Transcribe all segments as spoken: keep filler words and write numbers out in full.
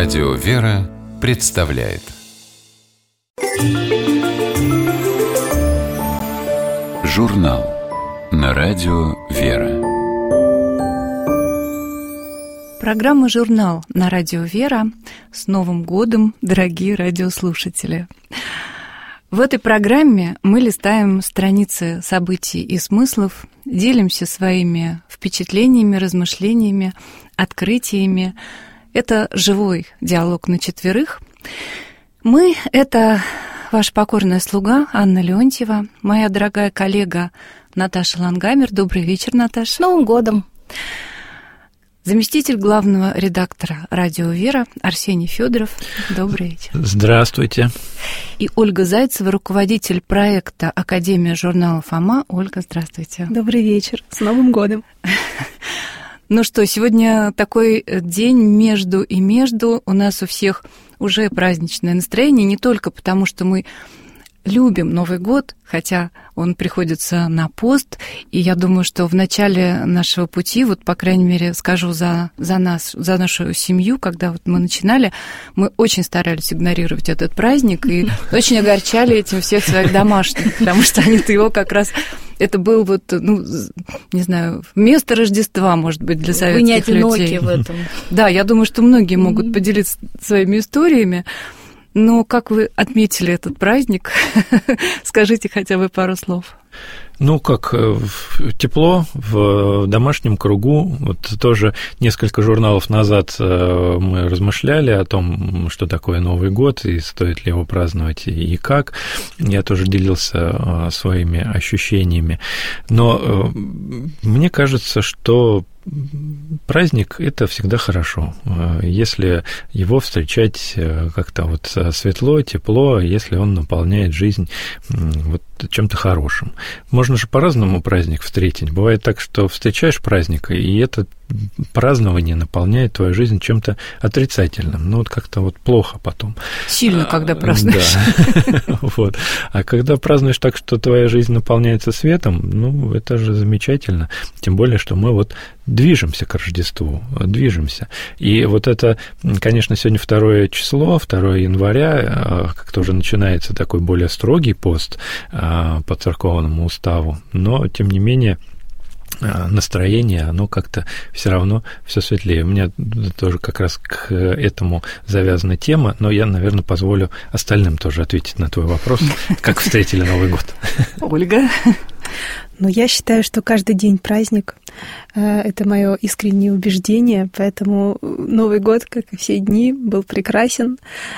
Радио «Вера» представляет журнал на радио «Вера». Программа «Журнал» на радио «Вера». С Новым годом, дорогие радиослушатели! В этой программе мы листаем страницы событий и смыслов, делимся своими впечатлениями, размышлениями, открытиями. Это живой диалог на четверых. Мы — это ваша покорная слуга Анна Леонтьева, моя дорогая коллега Наташа Лангамер. Добрый вечер, Наташа. С Новым годом! Заместитель главного редактора радио «Вера» Арсений Федоров. Добрый вечер. Здравствуйте. И Ольга Зайцева, руководитель проекта Академия журналов АМА. Ольга, здравствуйте. Добрый вечер. С Новым годом. Ну что, сегодня такой день между и между. У нас у всех уже праздничное настроение, не только потому, что мы любим Новый год, хотя он приходится на пост, и я думаю, что в начале нашего пути, вот, по крайней мере, скажу за, за нас, за нашу семью, когда вот мы начинали, мы очень старались игнорировать этот праздник и очень огорчали этим всех своих домашних, потому что они-то его как раз... Это был вот, ну, не знаю, вместо Рождества, может быть, для советских людей. Вы не одиноки в этом. Да, я думаю, что многие могут поделиться своими историями. Но как вы отметили этот праздник? Скажите хотя бы пару слов. Ну, как тепло в домашнем кругу. Вот тоже несколько журналов назад мы размышляли о том, что такое Новый год и стоит ли его праздновать и как. Я тоже делился своими ощущениями. Но мне кажется, что праздник – это всегда хорошо, если его встречать как-то вот светло, тепло, если он наполняет жизнь вот чем-то хорошим. Можно же по-разному праздник встретить. Бывает так, что встречаешь праздник, и это празднование наполняет твою жизнь чем-то отрицательным. Ну, вот как-то вот плохо потом. Сильно, когда празднуешь. Да. Вот. А когда празднуешь так, что твоя жизнь наполняется светом, ну, это же замечательно. Тем более, что мы вот движемся к Рождеству, движемся. И вот это, конечно, сегодня второе число, второе января, как-то уже начинается такой более строгий пост по церковному уставу, но, тем не менее, настроение, оно как-то все равно все светлее. У меня тоже как раз к этому завязана тема, но я, наверное, позволю остальным тоже ответить на твой вопрос, как встретили Новый год. Ольга? Ну, я считаю, что каждый день праздник. Это мое искреннее убеждение, поэтому Новый год, как и все дни, был прекрасен.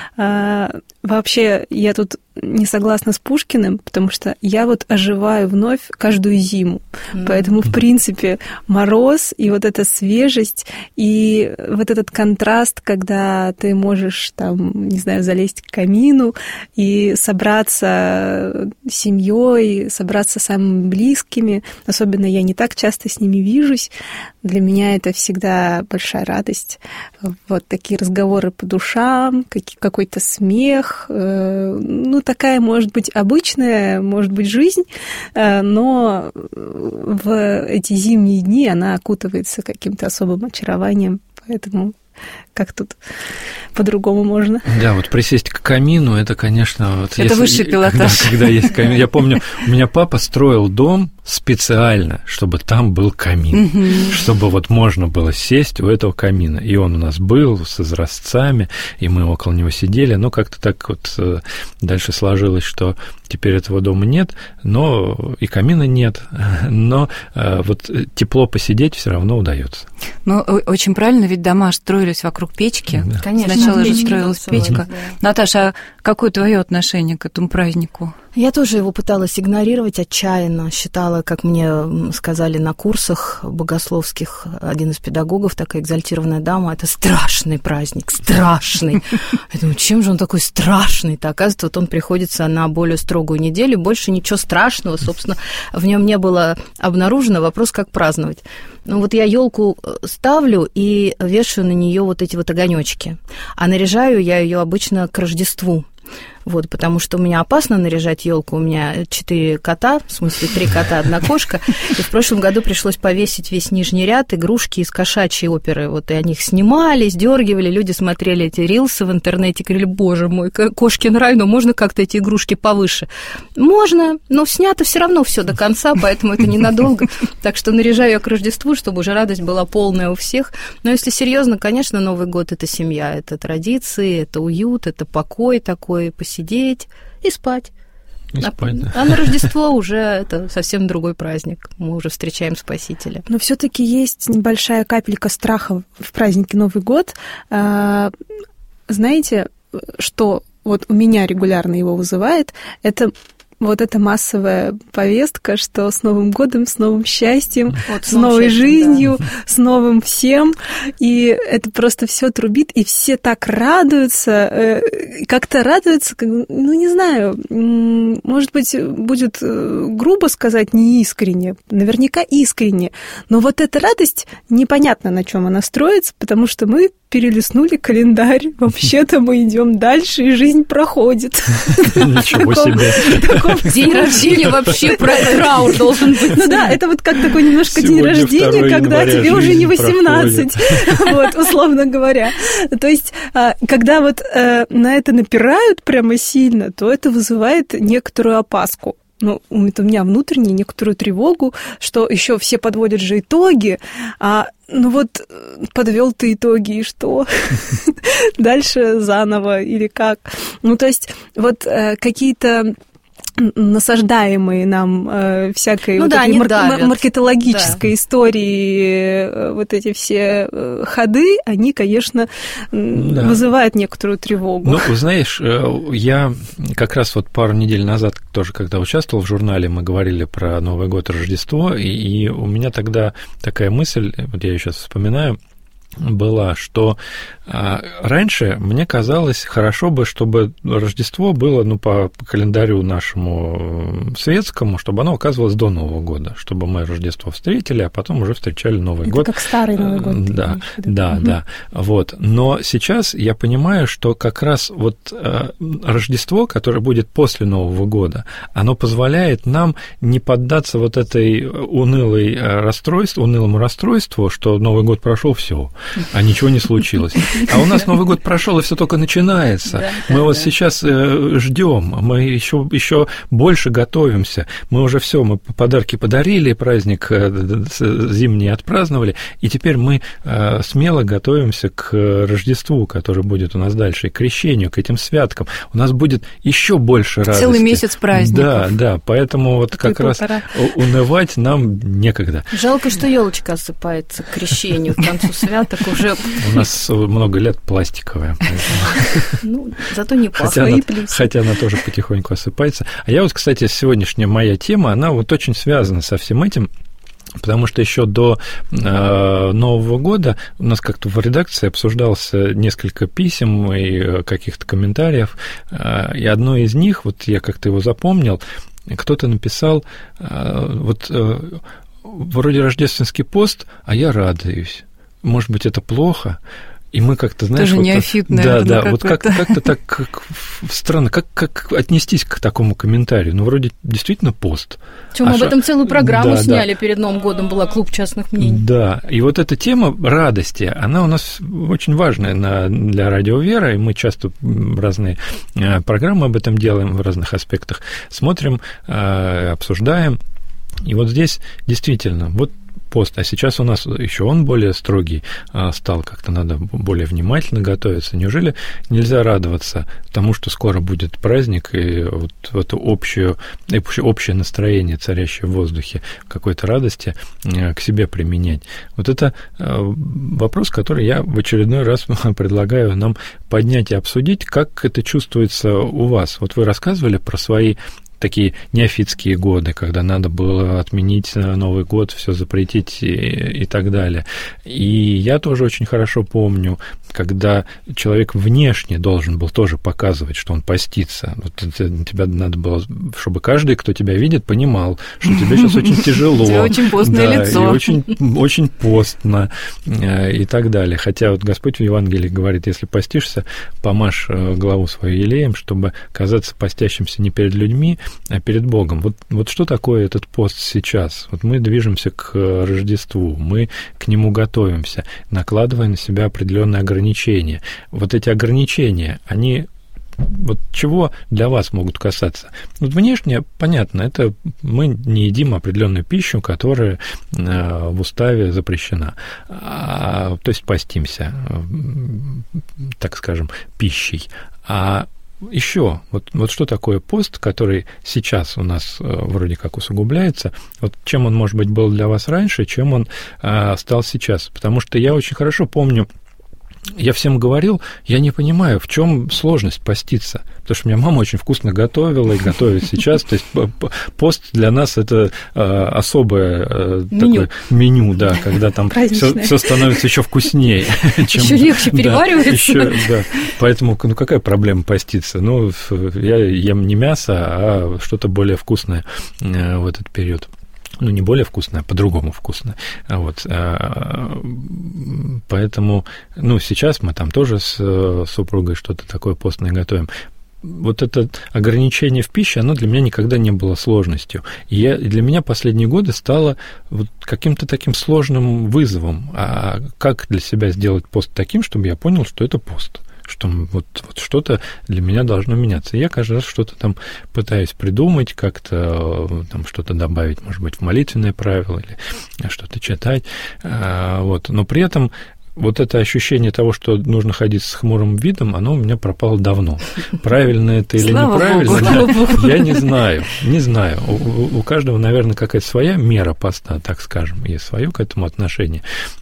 Вообще, я тут не согласна с Пушкиным, потому что я вот оживаю вновь каждую зиму. Mm-hmm. Поэтому, в принципе, мороз и вот эта свежесть, и вот этот контраст, когда ты можешь, там, не знаю, залезть к камину и собраться с семьей, собраться с самыми близкими. Особенно я не так часто с ними вижусь. Для меня это всегда большая радость. Вот такие разговоры по душам, какой-то смех. Ну, такая, может быть, обычная, может быть, жизнь, но в эти зимние дни она окутывается каким-то особым очарованием. Поэтому как тут по-другому можно? Да, вот присесть к камину, это, конечно... Вот это если, высший пилотаж. Когда, когда есть камин. Я помню, у меня папа строил дом специально, чтобы там был камин, mm-hmm. чтобы вот можно было сесть у этого камина. И он у нас был с изразцами, и мы около него сидели. Но как-то так вот дальше сложилось, что теперь этого дома нет, но и камина нет, но вот тепло посидеть все равно удается. Ну, очень правильно, ведь дома строились вокруг печки. Да. Конечно. Сначала же печки строилась печка. Да. Наташа, а какое твое отношение к этому празднику? Я тоже его пыталась игнорировать отчаянно. Считала, как мне сказали на курсах богословских, один из педагогов, такая экзальтированная дама, это страшный праздник, страшный. Я думаю, чем же он такой страшный-то? Оказывается, вот он приходится на более строгую неделю, больше ничего страшного, собственно, в нем не было обнаружено. Вопрос, как праздновать. Ну вот я елку ставлю и вешаю на нее вот эти вот огонечки, а наряжаю я ее обычно к Рождеству. Вот, потому что у меня опасно наряжать елку. У меня четыре кота, в смысле три кота, одна кошка. И в прошлом году пришлось повесить весь нижний ряд игрушки из кошачьей оперы. Вот, и они их снимали, сдергивали, люди смотрели эти рилсы в интернете, говорили: боже мой, кошкин рай, но можно как-то эти игрушки повыше? Можно, но снято все равно все до конца, поэтому это ненадолго. Так что наряжаю я к Рождеству, чтобы уже радость была полная у всех. Но если серьезно, конечно, Новый год — это семья, это традиции, это уют, это покой такой, посидеть и спать. И спать, да. А на Рождество уже это совсем другой праздник. Мы уже встречаем Спасителя. Но все-таки есть небольшая капелька страха в празднике Новый год. Знаете, что вот у меня регулярно его вызывает? Это вот эта массовая повестка, что с Новым годом, с новым счастьем, вот, с новой счастьем, жизнью, да. С новым всем. И это просто все трубит, и все так радуются, как-то радуются, ну, не знаю, может быть, будет грубо сказать, не искренне, наверняка искренне, но вот эта радость, непонятно, на чем она строится, потому что мы перелистнули календарь, вообще-то мы идем дальше, и жизнь проходит. Ничего себе. День рождения вообще траур должен быть. Ну да, это вот как такой немножко день рождения, когда тебе уже не восемнадцать, вот, условно говоря. То есть, когда вот на это напирают прямо сильно, то это вызывает некоторую опаску. Ну, у меня внутренне некоторую тревогу, что еще все подводят же итоги, а ну вот подвел ты итоги, и что? Дальше заново или как? Ну, то есть вот какие-то насаждаемые нам э, всякой ну, вот да, этой мар- давят. маркетологической да. истории, э, вот эти все э, ходы, они, конечно, да. вызывают некоторую тревогу. Ну, знаешь, я как раз вот пару недель назад тоже, когда участвовал в журнале, мы говорили про Новый год и Рождество, и, и у меня тогда такая мысль, вот я ее сейчас вспоминаю, была, что а, раньше мне казалось, хорошо бы, чтобы Рождество было, ну, по, по календарю нашему светскому, чтобы оно оказывалось до Нового года, чтобы мы Рождество встретили, а потом уже встречали Новый Это год. Как старый Новый год. Да, да, угу. да. Вот. Но сейчас я понимаю, что как раз вот а, Рождество, которое будет после Нового года, оно позволяет нам не поддаться вот этой унылой расстройству, унылому расстройству, что Новый год прошел, все. А ничего не случилось. А у нас Новый год прошел, и все только начинается. Да, мы да, вот да. сейчас ждем, мы еще, еще больше готовимся. Мы уже все, мы подарки подарили, праздник зимний отпраздновали, и теперь мы смело готовимся к Рождеству, которое будет у нас дальше, и к крещению, к этим святкам. У нас будет еще больше радости. Целый месяц праздников. Да, да, поэтому вот как раз унывать нам некогда. Жалко, что елочка осыпается к крещению к концу святок. Так уже... У нас много лет пластиковая. Ну, зато не пахнет. Хотя, она, хотя она тоже потихоньку осыпается. А я вот, кстати, сегодняшняя моя тема, она вот очень связана со всем этим, потому что еще до э, Нового года у нас как-то в редакции обсуждался несколько писем и каких-то комментариев, э, и одно из них, вот я как-то его запомнил, кто-то написал, э, вот э, вроде рождественский пост, а я радуюсь. Может быть, это плохо, и мы как-то, знаешь... Тоже вот, неофит, да, наверное, да, вот как-то, как-то так как, странно, как, как отнестись к такому комментарию? Ну, вроде действительно пост. Что, мы а об этом целую программу да, сняли да. перед Новым годом, была «Клуб частных мнений». Да, и вот эта тема радости, она у нас очень важная на, для радио «Вера», и мы часто разные программы об этом делаем в разных аспектах, смотрим, обсуждаем, и вот здесь действительно, вот пост, а сейчас у нас еще он более строгий стал, как-то надо более внимательно готовиться. Неужели нельзя радоваться тому, что скоро будет праздник, и вот это общее, общее настроение, царящее в воздухе, какой-то радости к себе применять? Вот это вопрос, который я в очередной раз предлагаю нам поднять и обсудить, как это чувствуется у вас. Вот вы рассказывали про свои такие неофитские годы, когда надо было отменить Новый год, все запретить и, и так далее. И я тоже очень хорошо помню, когда человек внешне должен был тоже показывать, что он постится. Вот тебе надо было, чтобы каждый, кто тебя видит, понимал, что тебе сейчас очень тяжело. У тебя очень постное лицо. И очень, очень постно и так далее. Хотя вот Господь в Евангелии говорит, если постишься, помажь главу свою елеем, чтобы казаться постящимся не перед людьми, а перед Богом. Вот, вот что такое этот пост сейчас? Вот мы движемся к Рождеству, мы к нему готовимся, накладывая на себя определенные ограничения. Вот эти ограничения, они вот чего для вас могут касаться? Вот внешне, понятно, это мы не едим определенную пищу, которая в уставе запрещена, а, то есть постимся, так скажем, пищей. А еще, вот, вот что такое пост, который сейчас у нас вроде как усугубляется, вот чем он, может быть, был для вас раньше, чем он а, стал сейчас? Потому что я очень хорошо помню, я всем говорил, я не понимаю, в чем сложность поститься, потому что у меня мама очень вкусно готовила и готовит сейчас, то есть пост для нас это особое меню, такое меню, да, когда там все становится еще вкуснее. Еще легче переваривается. Да, еще, да. Поэтому, ну, какая проблема поститься? Ну, я ем не мясо, а что-то более вкусное в этот период. Ну, не более вкусное, а по-другому вкусное. Вот. Поэтому, ну, сейчас мы там тоже с супругой что-то такое постное готовим. Вот это ограничение в пище, оно для меня никогда не было сложностью. И я, для меня последние годы стало вот каким-то таким сложным вызовом. А как для себя сделать пост таким, чтобы я понял, что это пост? Что вот, вот что-то для меня должно меняться. Я каждый раз что-то там пытаюсь придумать, как-то там что-то добавить, может быть, в молитвенное правило или что-то читать. Вот. Но при этом вот это ощущение того, что нужно ходить с хмурым видом, оно у меня пропало давно. Правильно это или слава неправильно, Богу, я, я не знаю. Не знаю. У, у каждого, наверное, какая-то своя мера поста, так скажем, и свое к этому отношение.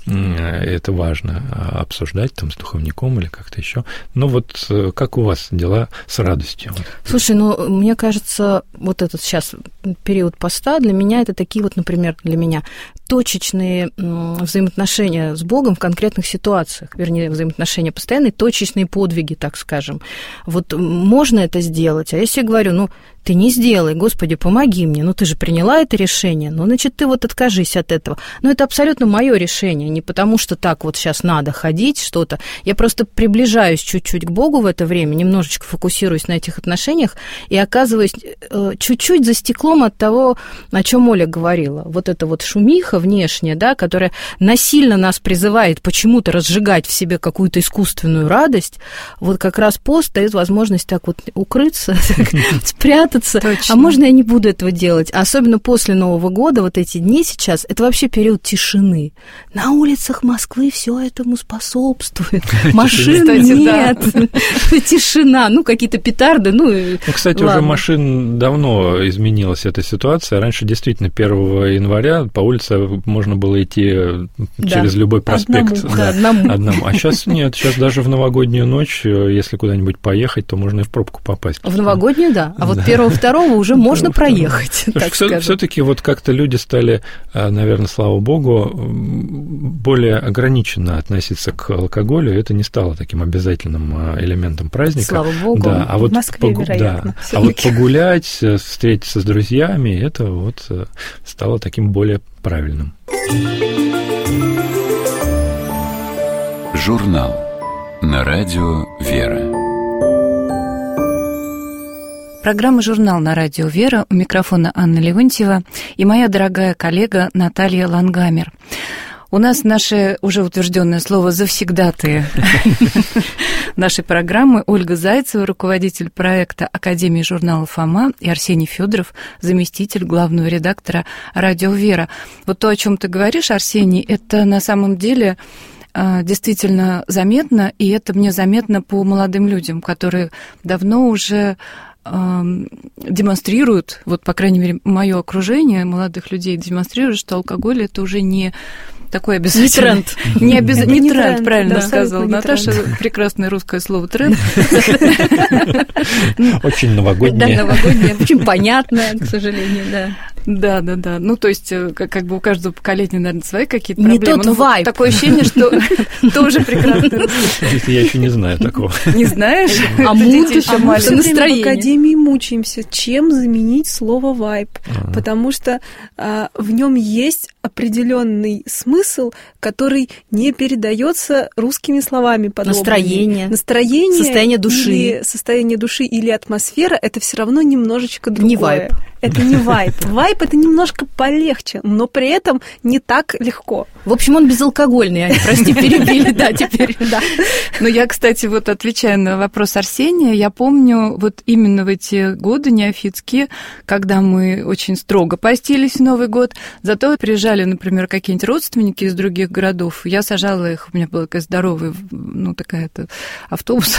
Это важно обсуждать там с духовником или как-то еще. Но вот как у вас дела с радостью? Слушай, ну, мне кажется, вот этот сейчас период поста для меня это такие вот, например, для меня точечные взаимоотношения с Богом в конкретных ситуациях, вернее, взаимоотношения постоянные, точечные подвиги, так скажем. Вот можно это сделать, а если я говорю, ну, ты не сделай, Господи, помоги мне, ну, ты же приняла это решение, ну, значит, ты вот откажись от этого. Но это абсолютно мое решение, не потому что так вот сейчас надо ходить, что-то. Я просто приближаюсь чуть-чуть к Богу в это время, немножечко фокусируюсь на этих отношениях и оказываюсь чуть-чуть за стеклом от того, о чем Оля говорила. Вот эта вот шумиха внешняя, да, которая насильно нас призывает почему-то разжигать в себе какую-то искусственную радость, вот как раз пост дает возможность так вот укрыться, спрятаться. Точно. А можно я не буду этого делать? Особенно после Нового года, вот эти дни сейчас, это вообще период тишины. На улицах Москвы все этому способствует. Машин нет. Тишина. Ну, какие-то петарды. Ну, кстати, уже машин давно изменилась эта ситуация. Раньше действительно первого января по улице можно было идти через любой проспект. Одному. Одному. А сейчас нет. Сейчас даже в новогоднюю ночь, если куда-нибудь поехать, то можно и в пробку попасть. В новогоднюю, да. А вот первого второго уже можно проехать. Все-таки вот как-то люди стали, наверное, слава богу, более ограниченно относиться к алкоголю. Это не стало таким обязательным элементом праздника. Слава богу. Да, а вот в Москве, погу... вероятно. Да. А вот погулять, встретиться с друзьями, это вот стало таким более правильным. Журнал на радио «Вера». Программа «Журнал» на радио «Вера». У микрофона Анна Левентьева и моя дорогая коллега Наталья Лангамер. У нас наше уже утвержденное слово «завсегдатые» нашей программы Ольга Зайцева, руководитель проекта Академии журнала «Фома», и Арсений Федоров, заместитель главного редактора радио «Вера». Вот то, о чем ты говоришь, Арсений, это на самом деле действительно заметно, и это мне заметно по молодым людям, которые давно уже демонстрируют, вот, по крайней мере, мое окружение молодых людей демонстрирует, что алкоголь – это уже не такой обязательный... Не тренд. Не, обяз... не, не тренд, тренд, правильно да, сказала Наташа. Тренд. Прекрасное русское слово «тренд». Очень новогоднее. Да, новогоднее, очень понятное, к сожалению, да. Да, да, да. Ну, то есть, как, как бы у каждого поколения, наверное, свои какие-то не проблемы. Тот вайб. Такое ощущение, что тоже прекрасно. Я еще не знаю такого. Не знаешь? А мут еще маленькое настроение. В академии мучаемся, чем заменить слово вайб, потому что в нем есть определенный смысл, который не передается русскими словами подобными. Настроение. Настроение. Состояние души. Или состояние души или атмосфера, это все равно немножечко другое. Не вайб. Это не вайб. Вайб это немножко полегче, но при этом не так легко. В общем, он безалкогольный, Аня, прости, перебили, да, теперь, да. Но я, кстати, вот отвечая на вопрос Арсения, я помню вот именно в эти годы неофитские, когда мы очень строго постились в Новый год, зато приезжали, например, какие-нибудь родственники из других городов, я сажала их, у меня была такая здоровая, ну, такая-то автобус,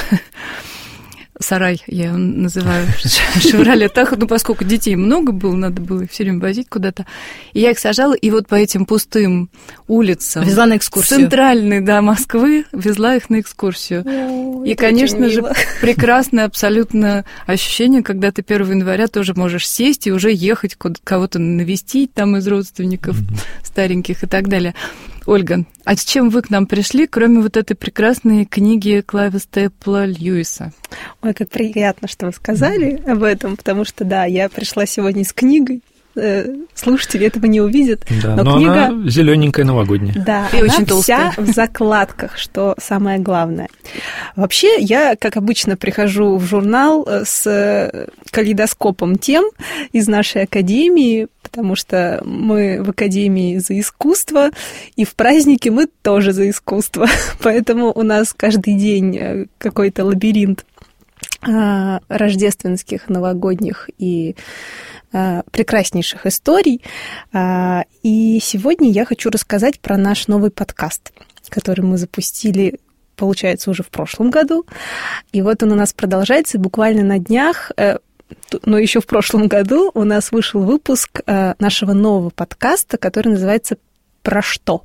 сарай, я его называю, «Шевроле Таха», ну, поскольку детей много было, надо было их все время возить куда-то. И я их сажала, и вот по этим пустым улицам... Везла на экскурсию. Центральной, да, Москвы, везла их на экскурсию. О, и, конечно же, прекрасное абсолютно ощущение, когда ты первого января тоже можешь сесть и уже ехать кого-то навестить там из родственников mm-hmm. стареньких и так далее. Ольга, а с чем вы к нам пришли, кроме вот этой прекрасной книги Клайва Стейпла Льюиса? Ой, как приятно, что вы сказали об этом, потому что, да, я пришла сегодня с книгой. Слушатели этого не увидят. Да, но, но книга она зелененькая, новогодняя. Да, и она очень толстая. Вся в закладках, что самое главное. Вообще, я, как обычно, прихожу в журнал с калейдоскопом тем из нашей академии, потому что мы в академии за искусство, и в праздники мы тоже за искусство. Поэтому у нас каждый день какой-то лабиринт рождественских, новогодних и прекраснейших историй. И сегодня я хочу рассказать про наш новый подкаст, который мы запустили, получается, уже в прошлом году. И вот он у нас продолжается, и буквально на днях, но еще в прошлом году у нас вышел выпуск нашего нового подкаста, который называется «Про что?».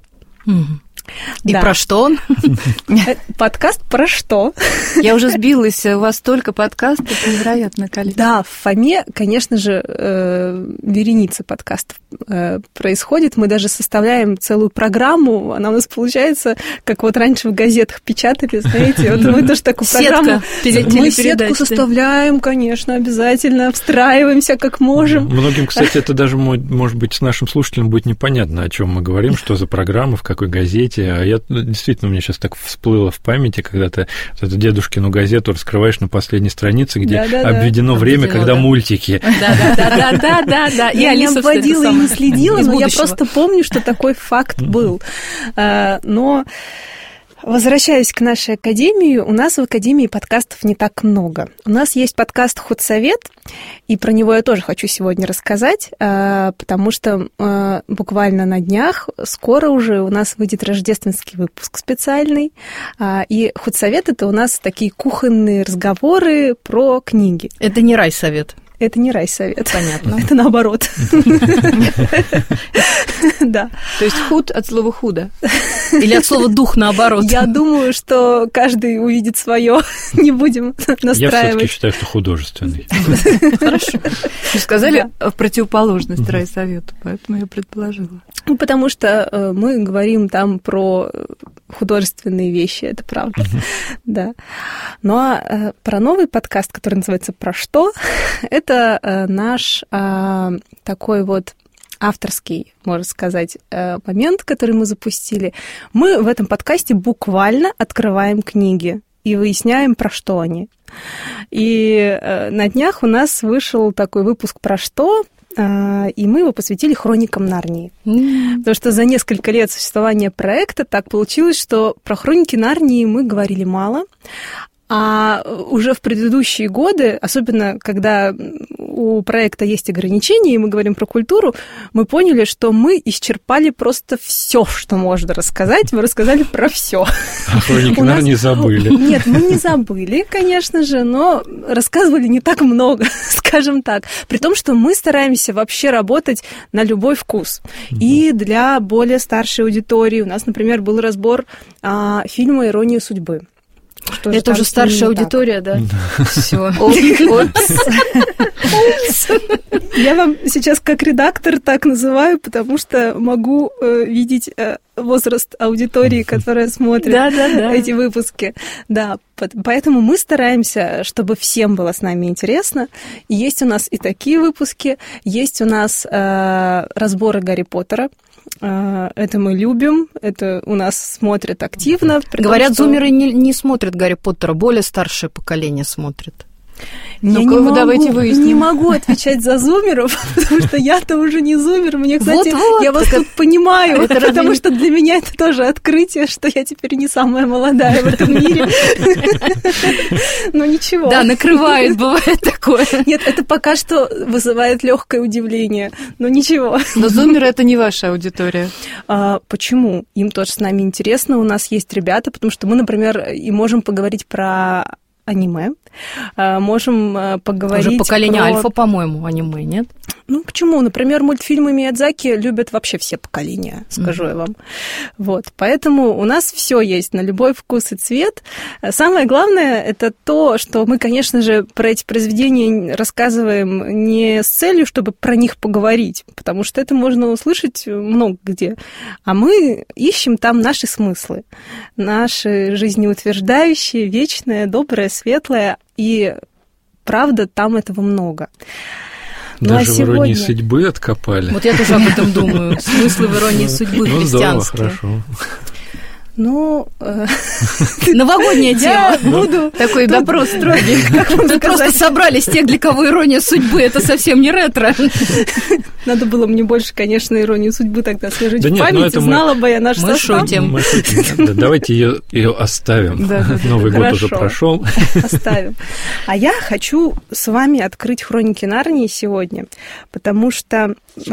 И да. про что он? Подкаст про что? Я уже сбилась, у вас столько подкастов, это невероятное количество. Да, в ФОМе, конечно же, вереница подкастов происходит. Мы даже составляем целую программу, она у нас получается, как вот раньше в газетах печатали, знаете, вот мы тоже такую программу... Мы сетку составляем, конечно, обязательно, встраиваемся как можем. Многим, кстати, это даже, может быть, с нашим слушателем будет непонятно, о чем мы говорим, что за программа, в какой газете. А я действительно, у меня сейчас так всплыло в памяти, когда ты вот эту дедушкину газету раскрываешь на последней странице, где да, да, обведено да. время, обведено, когда да. мультики. Да-да-да. Я не обводила и не следила, но я просто помню, что такой факт был. Но... Возвращаясь к нашей академии, у нас в академии подкастов не так много. У нас есть подкаст «Худсовет», и про него я тоже хочу сегодня рассказать, потому что буквально на днях, скоро уже у нас выйдет рождественский выпуск специальный, и «Худсовет» — это у нас такие кухонные разговоры про книги. Это не райсовет. Это не райсовет. Понятно. Это наоборот. Да. То есть худ от слова худо. Или от слова дух наоборот. Я думаю, что каждый увидит свое. Не будем настраивать. Я все-таки считаю, что художественный. Хорошо. Вы сказали в противоположность райсовету, поэтому я предположила. Ну, потому что мы говорим там про художественные вещи, это правда. Да. Ну а про новый подкаст, который называется «Про что?», это наш такой вот авторский, можно сказать, момент, который мы запустили. Мы в этом подкасте буквально открываем книги и выясняем, про что они. И на днях у нас вышел такой выпуск «Про что?», и мы его посвятили хроникам Нарнии. Mm. Потому что за несколько лет существования проекта так получилось, что про хроники Нарнии мы говорили мало, А уже в предыдущие годы, особенно когда у проекта есть ограничения, и мы говорим про культуру, мы поняли, что мы исчерпали просто все, что можно рассказать. Мы рассказали про все. А хроники нас... не забыли. Нет, мы не забыли, конечно же, но рассказывали не так много, скажем так. При том, что мы стараемся вообще работать на любой вкус. Mm-hmm. И для более старшей аудитории. У нас, например, был разбор а, фильма «Ирония судьбы». Что Это уже старшая аудитория, так? Да? Все. Я вам сейчас как редактор так называю, потому что могу видеть возраст аудитории, которая смотрит да, да, да. эти выпуски. Да, поэтому мы стараемся, чтобы всем было с нами интересно. Есть у нас и такие выпуски, есть у нас разборы Гарри Поттера. Это мы любим, это у нас смотрят активно. Говорят, том, что... зумеры не, не смотрят Гарри Поттера, более старшее поколение смотрит. Я не могу, давайте выясним. не могу отвечать за зумеров, потому что я-то уже не зумер. Мне, кстати, вот-вот, я вас тут понимаю, это потому что для меня это тоже открытие, что я теперь не самая молодая в этом мире. Но ничего. Да, накрывает, бывает такое. Нет, это пока что вызывает легкое удивление, но ничего. Но зумеры — это не ваша аудитория. А, почему? Им тоже с нами интересно. У нас есть ребята, потому что мы, например, и можем поговорить про аниме. Можем поговорить Уже поколение про... альфа, по-моему, аниме, нет? Ну, почему? Например, мультфильмы Миядзаки любят вообще все поколения, скажу mm-hmm. я вам. Вот, поэтому у нас все есть на любой вкус и цвет. Самое главное — это то, что мы, конечно же, про эти произведения рассказываем не с целью, чтобы про них поговорить, потому что это можно услышать много где, а мы ищем там наши смыслы, наши жизнеутверждающие, вечное, доброе, светлое, и правда, там этого много. Ну, Даже а сегодня... в «Иронии судьбы» откопали. Вот я тоже об этом думаю. Смыслы в «Иронии судьбы» ну, христианские. Здорово, хорошо. Ну, новогодняя тема. Буду такой допрос строгий. Вы просто собрались тех, для кого «Ирония судьбы» — это совсем не ретро. Надо было мне больше, конечно, «Иронию судьбы» тогда освежить в памяти. Знала бы я наш состав. Мы шутим. Давайте ее оставим. Новый год уже прошел. Оставим. А я хочу с вами открыть «Хроники Нарнии» сегодня, потому что...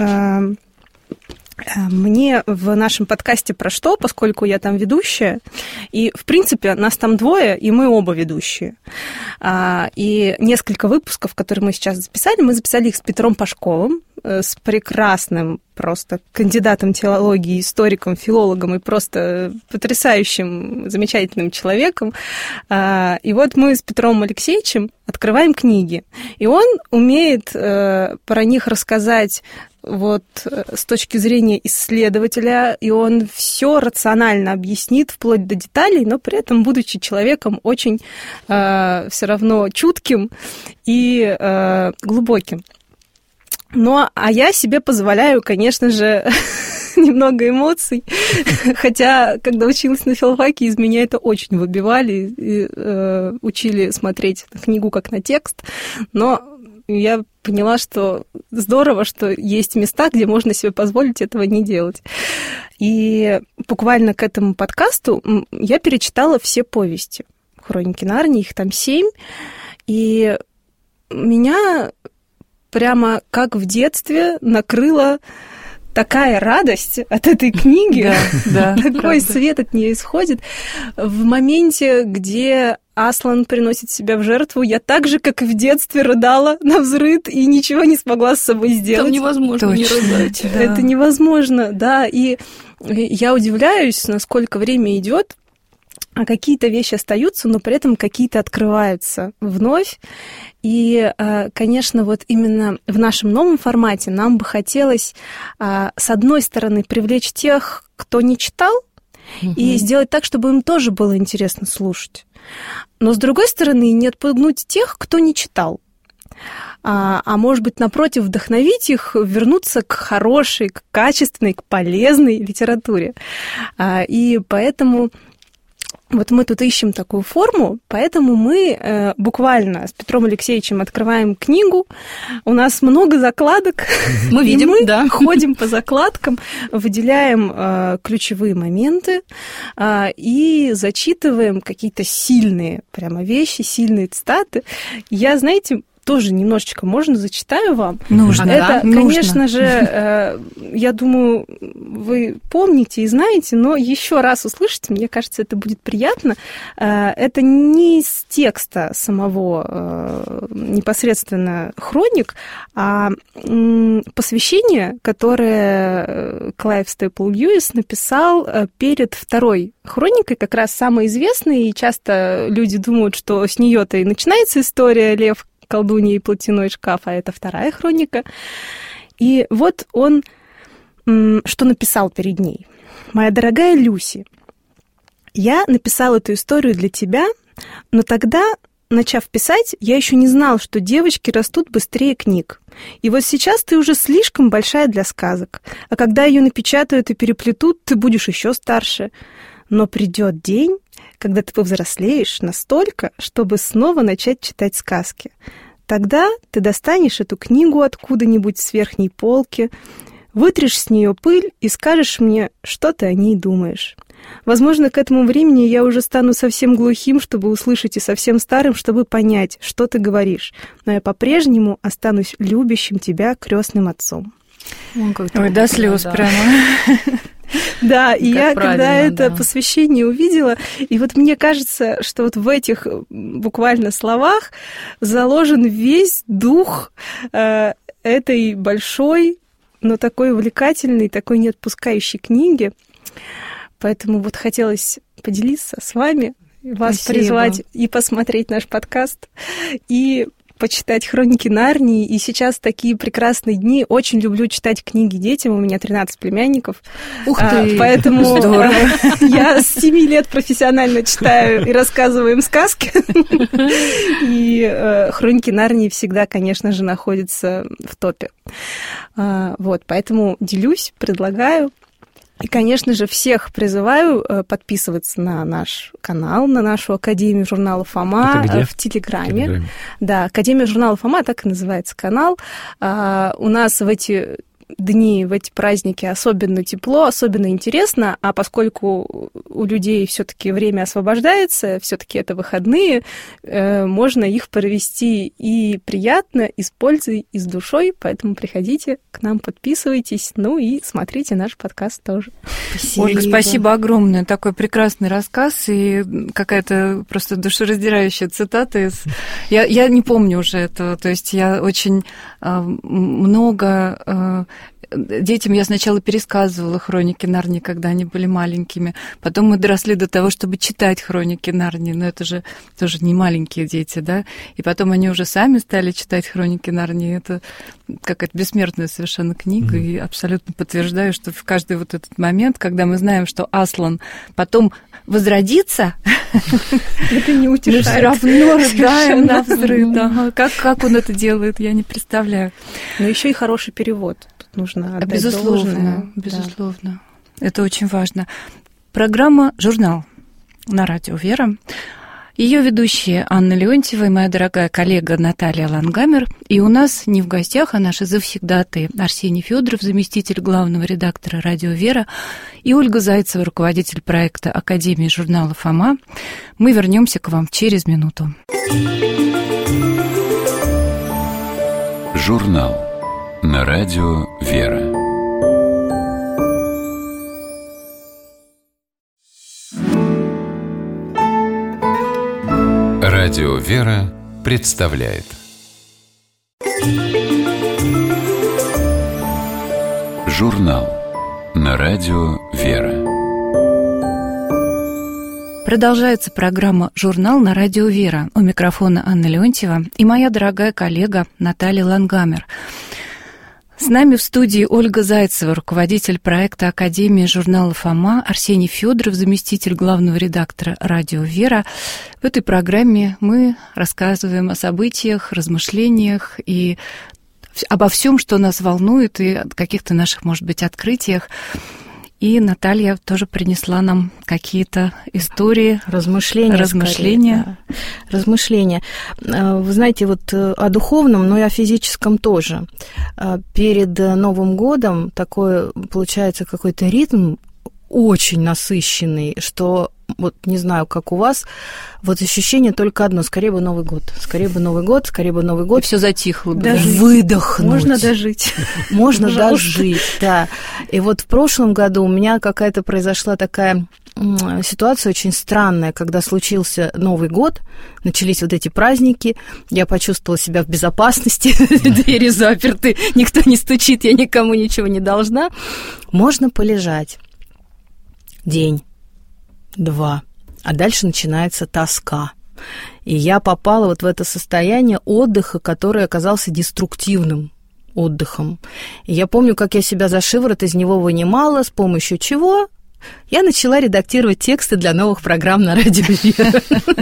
Мне в нашем подкасте «Про что?», поскольку я там ведущая, и, в принципе, нас там двое, и мы оба ведущие. И несколько выпусков, которые мы сейчас записали, мы записали их с Петром Пашковым, с прекрасным просто кандидатом теологии, историком, филологом и просто потрясающим, замечательным человеком. И вот мы с Петром Алексеевичем открываем книги, и он умеет про них рассказать вот с точки зрения исследователя, и он все рационально объяснит, вплоть до деталей, но при этом, будучи человеком очень э, все равно чутким и э, глубоким. Ну, а я себе позволяю, конечно же, немного эмоций, хотя, когда училась на филфаке, из меня это очень выбивали, и, э, учили смотреть книгу как на текст, но я поняла, что здорово, что есть места, где можно себе позволить этого не делать. И буквально к этому подкасту я перечитала все повести «Хроники Нарнии», их там семь, и меня прямо как в детстве накрыла такая радость от этой книги, да, да, такой правда. Свет от нее исходит. В моменте, где Аслан приносит себя в жертву, я так же, как и в детстве, рыдала навзрыд и ничего не смогла с собой сделать. Там невозможно Точно. не рыдать. Да. Это невозможно, да. И я удивляюсь, насколько время идет, а какие-то вещи остаются, но при этом какие-то открываются вновь. И, конечно, вот именно в нашем новом формате нам бы хотелось, с одной стороны, привлечь тех, кто не читал, угу. и сделать так, чтобы им тоже было интересно слушать. Но, с другой стороны, не отпугнуть тех, кто не читал. А, а может быть, напротив, вдохновить их вернуться к хорошей, к качественной, к полезной литературе. А, и поэтому... Вот мы тут ищем такую форму, поэтому мы э, буквально с Петром Алексеевичем открываем книгу. У нас много закладок. Мы видим, мы да. ходим по закладкам, выделяем э, ключевые моменты э, и зачитываем какие-то сильные прямо вещи, сильные цитаты. Я, знаете, тоже немножечко, можно, зачитаю вам? Нужно, Это, да? конечно Нужно. же, э, я думаю, вы помните и знаете, но еще раз услышите, мне кажется, это будет приятно. Э, это не из текста самого э, непосредственно хроник, а э, посвящение, которое Клайв Стейпл Льюис написал перед второй хроникой, как раз самой известной, и часто люди думают, что с нее-то и начинается история «Лев, колдунья и платяной шкаф», а это вторая хроника. И вот он что написал перед ней. «Моя дорогая Люси, я написал эту историю для тебя, но тогда, начав писать, я еще не знал, что девочки растут быстрее книг. И вот сейчас ты уже слишком большая для сказок, а когда ее напечатают и переплетут, ты будешь еще старше. Но придет день, когда ты повзрослеешь настолько, чтобы снова начать читать сказки. Тогда ты достанешь эту книгу откуда-нибудь с верхней полки, вытрешь с нее пыль и скажешь мне, что ты о ней думаешь. Возможно, к этому времени я уже стану совсем глухим, чтобы услышать, и совсем старым, чтобы понять, что ты говоришь. Но я по-прежнему останусь любящим тебя крестным отцом». Ой, до слез да. прямо. Да, и как я, когда это да. посвящение увидела, и вот мне кажется, что вот в этих буквально словах заложен весь дух э, этой большой, но такой увлекательной, такой не отпускающей книги. Поэтому вот хотелось поделиться с вами, вас Спасибо. призвать и посмотреть наш подкаст, и почитать «Хроники Нарнии». И сейчас такие прекрасные дни. Очень люблю читать книги детям. У меня тринадцать племянников. Ух ты! А, поэтому здорово. Я с семи лет профессионально читаю и рассказываю им сказки. И э, «Хроники Нарнии» всегда, конечно же, находятся в топе. А, вот, поэтому делюсь, предлагаю. И, конечно же, всех призываю подписываться на наш канал, на нашу Академию журнала «Фома» в Телеграме. Телеграме. Да, Академия журнала «Фома», так и называется канал. А, у нас в эти дни, в эти праздники особенно тепло, особенно интересно, а поскольку у людей все-таки время освобождается, все-таки это выходные, э, можно их провести и приятно, и с пользой, и с душой, поэтому приходите к нам, подписывайтесь, ну и смотрите наш подкаст тоже. Спасибо. Ольга, спасибо огромное. Такой прекрасный рассказ и какая-то просто душераздирающая цитата. Из... Я, я не помню уже этого, то есть я очень э, много... Э, Детям я сначала пересказывала «Хроники Нарнии», когда они были маленькими. Потом мы доросли до того, чтобы читать «Хроники Нарнии». Но это же тоже не маленькие дети, да? И потом они уже сами стали читать «Хроники Нарнии». Это какая-то бессмертная совершенно книга. Mm-hmm. И абсолютно подтверждаю, что в каждый вот этот момент, когда мы знаем, что Аслан потом возродится, это не утешает. Мы все равно рыдаем на взрыв. Да. Как, как он это делает, я не представляю. Но еще и хороший перевод. Тут нужно отдать безусловно, должное. Безусловно. Да. Это очень важно. Программа «Журнал» на радио «Вера». Ее ведущие Анна Леонтьева и моя дорогая коллега Наталья Лангамер. И у нас не в гостях, а наши завсегдатые Арсений Федоров, заместитель главного редактора «Радио Вера», и Ольга Зайцева, руководитель проекта Академии журнала «Фома». Мы вернемся к вам через минуту. Журнал на радио «Вера». Радио «Вера» представляет Журнал на радио «Вера». Продолжается программа «Журнал» на радио «Вера». У микрофона Анна Леонтьева и моя дорогая коллега Наталья Лангамер. С нами в студии Ольга Зайцева, руководитель проекта Академии журнала «Фома», Арсений Федоров, заместитель главного редактора «Радио Вера». В этой программе мы рассказываем о событиях, размышлениях и обо всем, что нас волнует, и о каких-то наших, может быть, открытиях. И Наталья тоже принесла нам какие-то истории, размышления. Размышления. Скорее, да. Размышления. Вы знаете, вот о духовном, но и о физическом тоже. Перед Новым годом такой, получается, какой-то ритм очень насыщенный, что вот не знаю, как у вас, вот ощущение только одно: скорее бы Новый год, скорее бы Новый год, скорее бы Новый год. Все затихло бы. Дожить. Выдохнуть. Можно дожить. Можно дожить, да. И вот в прошлом году у меня какая-то произошла такая ситуация очень странная, когда случился Новый год, начались вот эти праздники, я почувствовала себя в безопасности, двери заперты, никто не стучит, я никому ничего не должна. Можно полежать день, два, а дальше начинается тоска. И я попала вот в это состояние отдыха, который оказался деструктивным отдыхом. И я помню, как я себя за шиворот из него вынимала, с помощью чего? Я начала редактировать тексты для новых программ на радио Вера.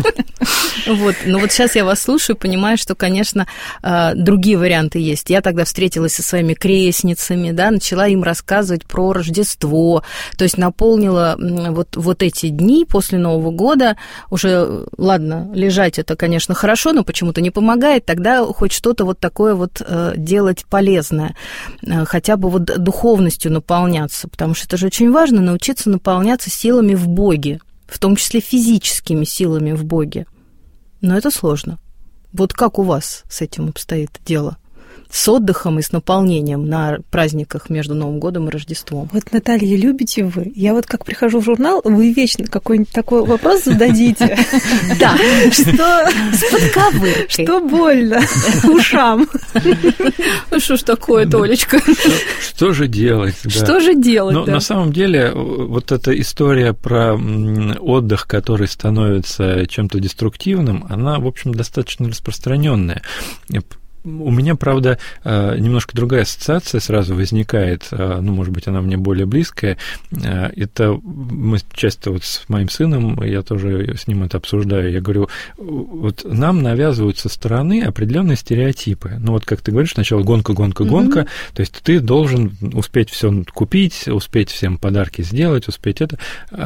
Вот. Но вот сейчас я вас слушаю, понимаю, что, конечно, другие варианты есть. Я тогда встретилась со своими крестницами, да, начала им рассказывать про Рождество, то есть наполнила вот, вот эти дни после Нового года. Уже, ладно, лежать это, конечно, хорошо, но почему-то не помогает, тогда хоть что-то вот такое вот делать полезное, хотя бы вот духовностью наполняться, потому что это же очень важно, научиться наполняться силами в Боге, в том числе физическими силами в Боге. Но это сложно. Вот как у вас с этим обстоит дело? С отдыхом и с наполнением на праздниках между Новым годом и Рождеством. Вот, Наталья, любите вы? Я вот как прихожу в журнал, вы вечно какой-нибудь такой вопрос зададите. Да, что с подковыркой. Что больно ушам. Ну что ж такое, Толечка? Что же делать? Что же делать? Но на самом деле вот эта история про отдых, который становится чем-то деструктивным, она, в общем, достаточно распространенная. У меня, правда, немножко другая ассоциация сразу возникает, ну, может быть, она мне более близкая. Это мы часто вот с моим сыном, я тоже с ним это обсуждаю, я говорю, вот нам навязывают со стороны определенные стереотипы. Ну, вот как ты говоришь, сначала гонка, гонка, гонка, mm-hmm. то есть ты должен успеть все купить, успеть всем подарки сделать, успеть это.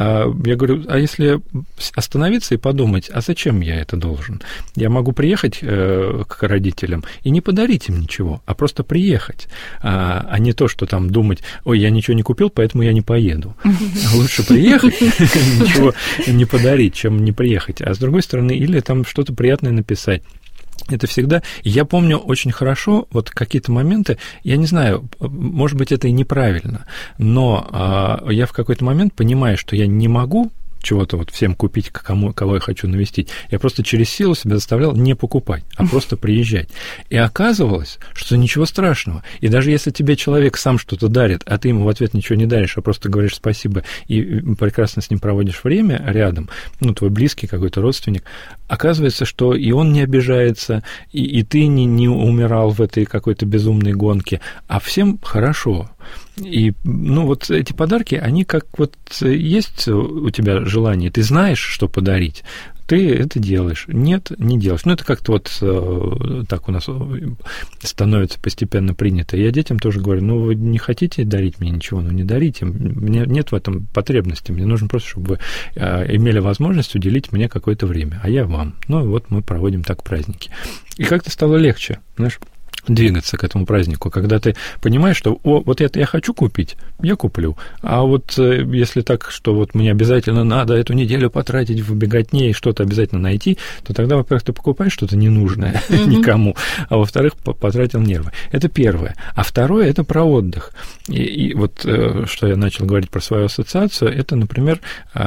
Я говорю, а если остановиться и подумать, а зачем я это должен? Я могу приехать к родителям и не подарить им ничего, а просто приехать, а, а не то, что там думать, ой, я ничего не купил, поэтому я не поеду. Лучше приехать, ничего не подарить, чем не приехать. А с другой стороны, или там что-то приятное написать. Это всегда... Я помню очень хорошо вот какие-то моменты, я не знаю, может быть, это и неправильно, но а, я в какой-то момент понимаю, что я не могу чего-то вот всем купить, кому, кого я хочу навестить. Я просто через силу себя заставлял не покупать, а просто приезжать. И оказывалось, что ничего страшного. И даже если тебе человек сам что-то дарит, а ты ему в ответ ничего не даришь, а просто говоришь спасибо и прекрасно с ним проводишь время рядом, ну, твой близкий какой-то родственник, оказывается, что и он не обижается, и, и ты не, не умирал в этой какой-то безумной гонке, а всем хорошо. И, ну, вот эти подарки, они как вот есть у тебя желание, ты знаешь, что подарить, ты это делаешь. Нет, не делаешь. Ну, это как-то вот так у нас становится постепенно принято. Я детям тоже говорю, ну, вы не хотите дарить мне ничего, ну, не дарите. Мне нет в этом потребности. Мне нужно просто, чтобы вы имели возможность уделить мне какое-то время, а я вам. Ну, вот мы проводим так праздники. И как-то стало легче, знаешь, двигаться к этому празднику, когда ты понимаешь, что о, вот это я хочу купить, я куплю. А вот если так, что вот мне обязательно надо эту неделю потратить в беготне и что-то обязательно найти, то тогда, во-первых, ты покупаешь что-то ненужное mm-hmm. никому, а во-вторых, потратил нервы. Это первое. А второе – это про отдых. И, и вот что я начал говорить про свою ассоциацию, это, например,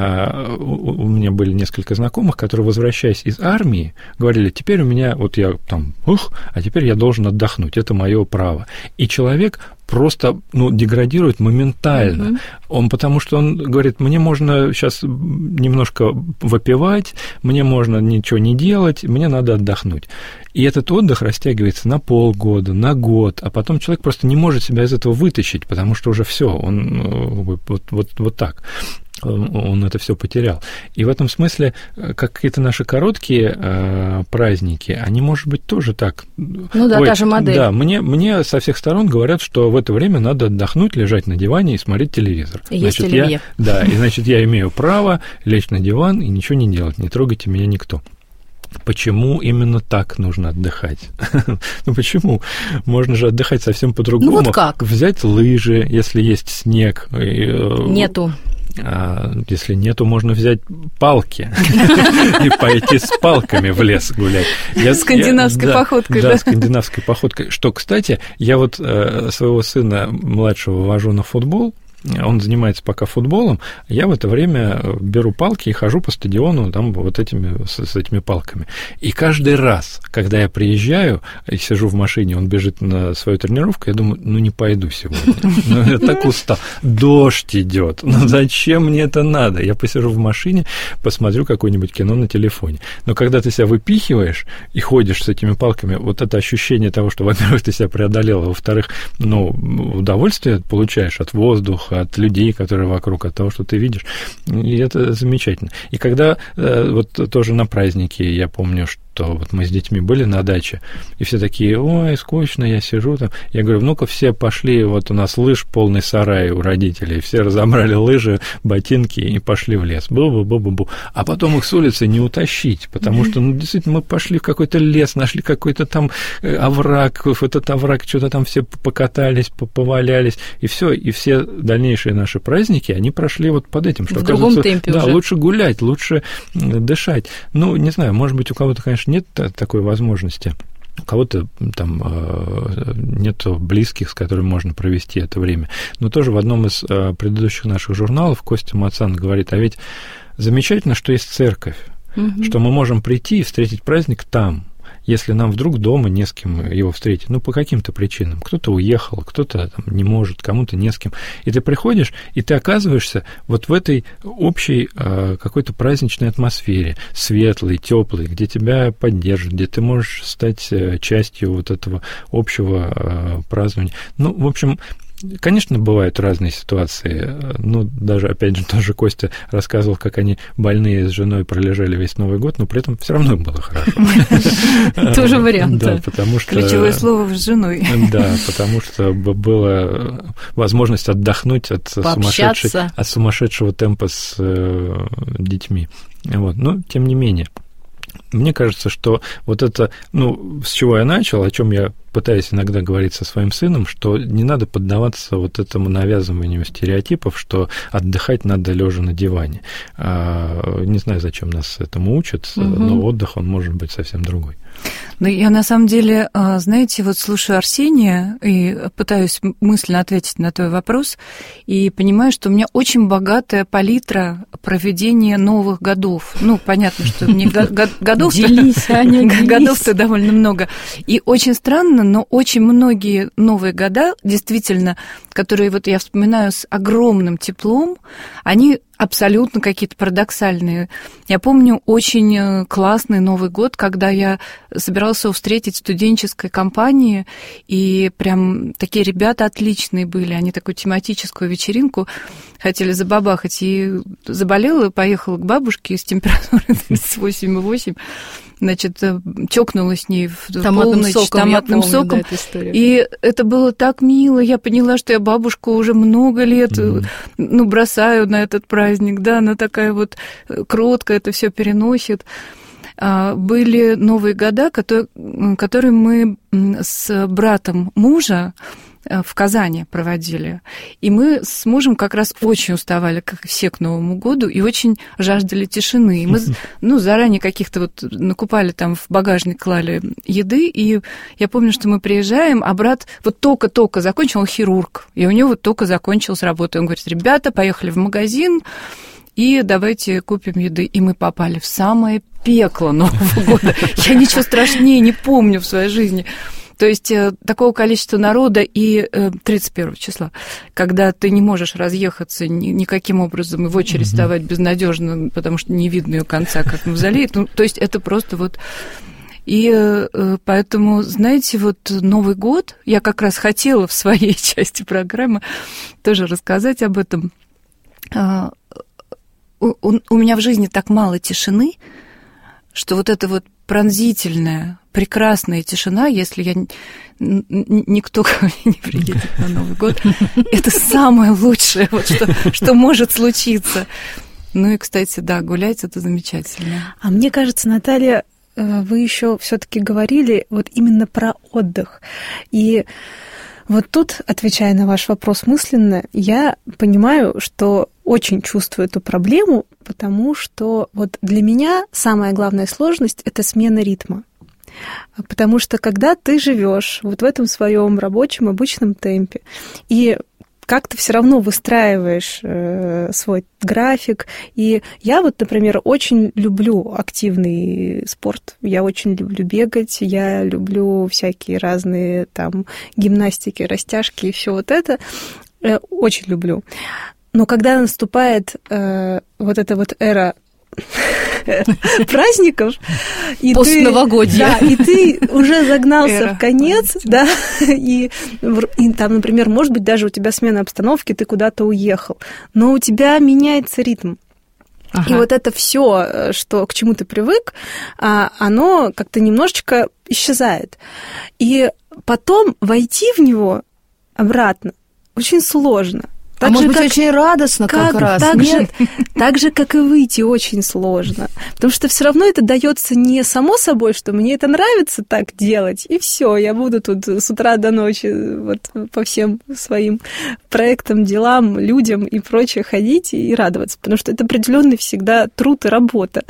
у меня были несколько знакомых, которые, возвращаясь из армии, говорили, теперь у меня, вот я там, ух, а теперь я должен отдохнуть. Это мое право. И человек просто, ну, деградирует моментально. Mm-hmm. Он, потому что он говорит, мне можно сейчас немножко выпивать, мне можно ничего не делать, мне надо отдохнуть. И этот отдых растягивается на полгода, на год, а потом человек просто не может себя из этого вытащить, потому что уже все, он вот, вот, вот, вот так. он это все потерял. И в этом смысле какие-то наши короткие э, праздники, они, может быть, тоже так... Ну да, Ой, та же модель. Да, мне, мне со всех сторон говорят, что в это время надо отдохнуть, лежать на диване и смотреть телевизор. И есть значит, оливье. Я, да, и, значит, я имею право лечь на диван и ничего не делать, не трогайте меня никто. Почему именно так нужно отдыхать? Ну, почему? Можно же отдыхать совсем по-другому. Ну, вот как? Взять лыжи, если есть снег. Нету. А если нету, можно взять палки и пойти с палками в лес гулять. Скандинавской походкой, да? Да, скандинавской походкой. Что, кстати, я вот своего сына младшего вожу на футбол. Он занимается пока футболом, я в это время беру палки и хожу по стадиону там вот этими, с, с этими палками. И каждый раз, когда я приезжаю и сижу в машине, он бежит на свою тренировку, я думаю, ну не пойду сегодня. Ну, я так устал. Дождь идет. Ну зачем мне это надо? Я посижу в машине, посмотрю какое-нибудь кино на телефоне. Но когда ты себя выпихиваешь и ходишь с этими палками, вот это ощущение того, что, во-первых, ты себя преодолел, а во-вторых, ну, удовольствие получаешь от воздуха, от людей, которые вокруг, от того, что ты видишь. И это замечательно. И когда вот тоже на праздники, я помню, что вот мы с детьми были на даче, и все такие, ой, скучно, я сижу там. Я говорю, ну-ка все пошли, вот у нас лыж полный сарай у родителей, все разобрали лыжи, ботинки и пошли в лес. Бу-бу-бу-бу-бу. А потом их с улицы не утащить, потому что, ну, действительно, мы пошли в какой-то лес, нашли какой-то там овраг, в этот овраг что-то там все покатались, повалялись, и все, и все дальнейшие наши праздники, они прошли вот под этим. Что, в другом темпе да, уже. Лучше гулять, лучше дышать. Ну, не знаю, может быть, у кого-то, конечно, нет такой возможности. У кого-то там нет близких, с которыми можно провести это время. Но тоже в одном из предыдущих наших журналов Костя Мацан говорит, а ведь замечательно, что есть церковь, угу. что мы можем прийти и встретить праздник там, если нам вдруг дома не с кем его встретить, ну, по каким-то причинам. Кто-то уехал, кто-то там не может, кому-то не с кем. И ты приходишь, и ты оказываешься вот в этой общей э, какой-то праздничной атмосфере, светлой, теплой, где тебя поддержат, где ты можешь стать частью вот этого общего э, празднования. Ну, в общем... Конечно, бывают разные ситуации. Ну, даже, опять же, тоже Костя рассказывал, как они больные с женой пролежали весь Новый год, но при этом все равно было хорошо. Тоже вариант. Да, потому что... Ключевое слово с женой. Да, потому что была возможность отдохнуть от сумасшедшего темпа с детьми. Вот. Но, тем не менее, мне кажется, что вот это, ну, с чего я начал, о чем я пытаюсь иногда говорить со своим сыном, что не надо поддаваться вот этому навязыванию стереотипов, что отдыхать надо лежа на диване. А, не знаю, зачем нас этому учат, угу. но отдых, он может быть совсем другой. Ну, я на самом деле, знаете, вот слушаю Арсения и пытаюсь мысленно ответить на твой вопрос, и понимаю, что у меня очень богатая палитра проведения новых годов. Ну, понятно, что мне годов годов-то довольно много. И очень странно, но очень многие новые года, действительно, которые вот я вспоминаю с огромным теплом, они абсолютно какие-то парадоксальные. Я помню очень классный Новый год, когда я собирался встретить в студенческой компании, и прям такие ребята отличные были, они такую тематическую вечеринку хотели забабахать, и заболела, поехала к бабушке с температурой тридцать восемь и восемь, значит, чокнулась с ней в томатным полночь соком, томатным помню, соком. Да, и это было так мило. Я поняла, что я бабушку уже много лет mm-hmm. ну, бросаю на этот праздник. Да, она такая вот кроткая, это все переносит. Были новые года, которые, которые мы с братом мужа в Казани проводили. И мы с мужем как раз очень уставали, как и все, к Новому году, и очень жаждали тишины. И мы, ну, заранее каких-то вот накупали там, в багажник клали еды, и я помню, что мы приезжаем, а брат вот только-только закончил, он хирург, и у него вот только закончилась работа. Он говорит, ребята, поехали в магазин, и давайте купим еды. И мы попали в самое пекло Нового года. Я ничего страшнее не помню в своей жизни. То есть такого количества народа и тридцать первого числа, когда ты не можешь разъехаться никаким образом и в очередь mm-hmm. вставать безнадежно, потому что не видно ее конца, как мавзолей. Ну, то есть это просто вот... И поэтому, знаете, вот Новый год, я как раз хотела в своей части программы тоже рассказать об этом. у, у меня в жизни так мало тишины, что вот эта вот пронзительная, прекрасная тишина, если я никто ко мне не приедет на Новый год, это самое лучшее, вот что, что может случиться. Ну и, кстати, да, гулять это замечательно. А мне кажется, Наталья, вы еще все-таки говорили вот именно про отдых. И вот тут, отвечая на ваш вопрос мысленно, я понимаю, что очень чувствую эту проблему, потому что вот для меня самая главная сложность – это смена ритма. Потому что когда ты живешь вот в этом своем рабочем обычном темпе, и как ты все равно выстраиваешь э, свой график. И я вот, например, очень люблю активный спорт. Я очень люблю бегать, я люблю всякие разные там гимнастики, растяжки и все вот это. Э, очень люблю. Но когда наступает э, вот эта вот эра праздников, и постновогодье. Да, и ты уже загнался Эра. в конец, да, и, и там, например, может быть, даже у тебя смена обстановки, ты куда-то уехал, но у тебя меняется ритм. Ага. И вот это все, что, к чему ты привык, оно как-то немножечко исчезает. И потом войти в него обратно очень сложно. Так а может быть, как, очень радостно как, как раз. Так Нет? Же, так же, как и выйти, очень сложно. Потому что все равно это дается не само собой, что мне это нравится так делать, и все, я буду тут с утра до ночи вот, по всем своим проектам, делам, людям и прочее ходить и радоваться. Потому что это определенный всегда труд и работа.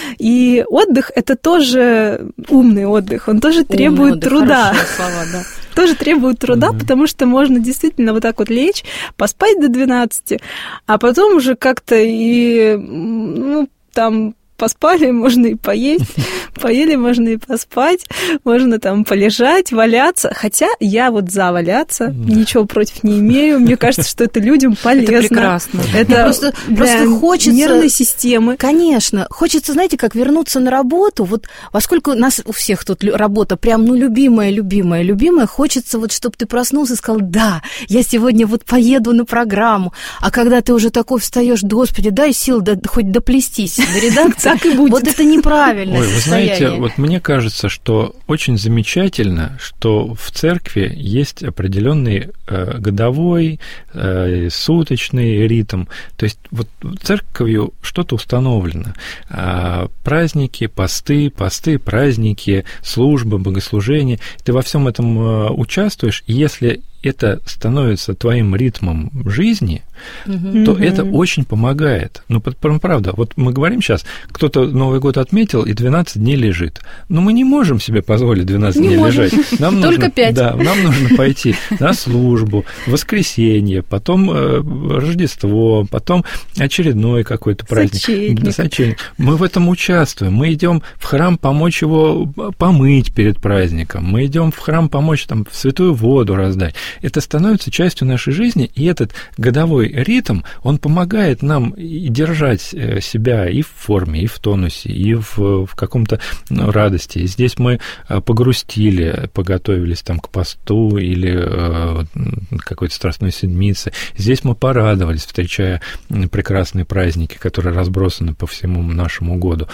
И отдых – это тоже умный отдых, он тоже умный требует отдых, труда. Слова, да. Тоже требует труда, mm-hmm. потому что можно действительно вот так вот лечь, поспать до двенадцати, а потом уже как-то и, ну, там поспали, можно и поесть, поели, можно и поспать, можно там полежать, валяться. Хотя я вот за валяться, ничего против не имею. Мне кажется, что это людям полезно. Это прекрасно. Это просто, просто хочется нервной системы. Конечно. Хочется, знаете, как вернуться на работу. Вот поскольку у нас у всех тут работа прям, ну, любимая, любимая, любимая, хочется вот, чтобы ты проснулся и сказал, да, я сегодня вот поеду на программу. А когда ты уже такой встаешь, господи, дай сил да, хоть доплестись до редакции. Так и будет. Вот это неправильное Ой, состояние. Вы знаете, вот мне кажется, что очень замечательно, что в церкви есть определенный э, годовой, э, суточный ритм. То есть вот церковью что-то установлено. Э, праздники, посты, посты, праздники, службы, богослужения. Ты во всем этом э, участвуешь, и если это становится твоим ритмом жизни, mm-hmm. то это очень помогает. Ну, правда, вот мы говорим сейчас, кто-то Новый год отметил и двенадцать дней лежит. Но мы не можем себе позволить двенадцать не дней можем. лежать. Нам Только нужно, пять. Да, нам нужно пойти на службу, воскресенье, потом э, Рождество, потом очередной какой-то праздник. Сочельник. Сочельник. Мы в этом участвуем. Мы идем в храм помочь его помыть перед праздником. Мы идем в храм помочь там святую воду раздать. Это становится частью нашей жизни, и этот годовой ритм, он помогает нам и держать себя и в форме, и в тонусе, и в, в каком-то ну, радости. И здесь мы погрустили, поготовились там к посту или э, какой-то страстной седмице. Здесь мы порадовались, встречая прекрасные праздники, которые разбросаны по всему нашему году.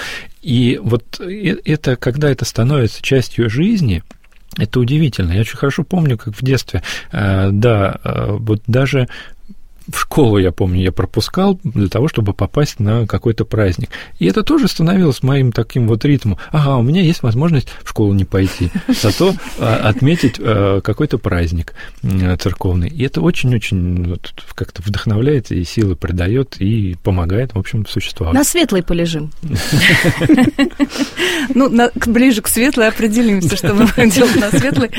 И вот это, когда это становится частью жизни, это удивительно. Я очень хорошо помню, как в детстве, э, да, э, вот даже в школу, я помню, я пропускал для того, чтобы попасть на какой-то праздник. И это тоже становилось моим таким вот ритмом. Ага, у меня есть возможность в школу не пойти, зато отметить какой-то праздник церковный. И это очень-очень вот как-то вдохновляет и силы придает, и помогает, в общем, существовать. На светлой полежим. Ну, ближе к светлой определимся, что мы будем делать на светлой.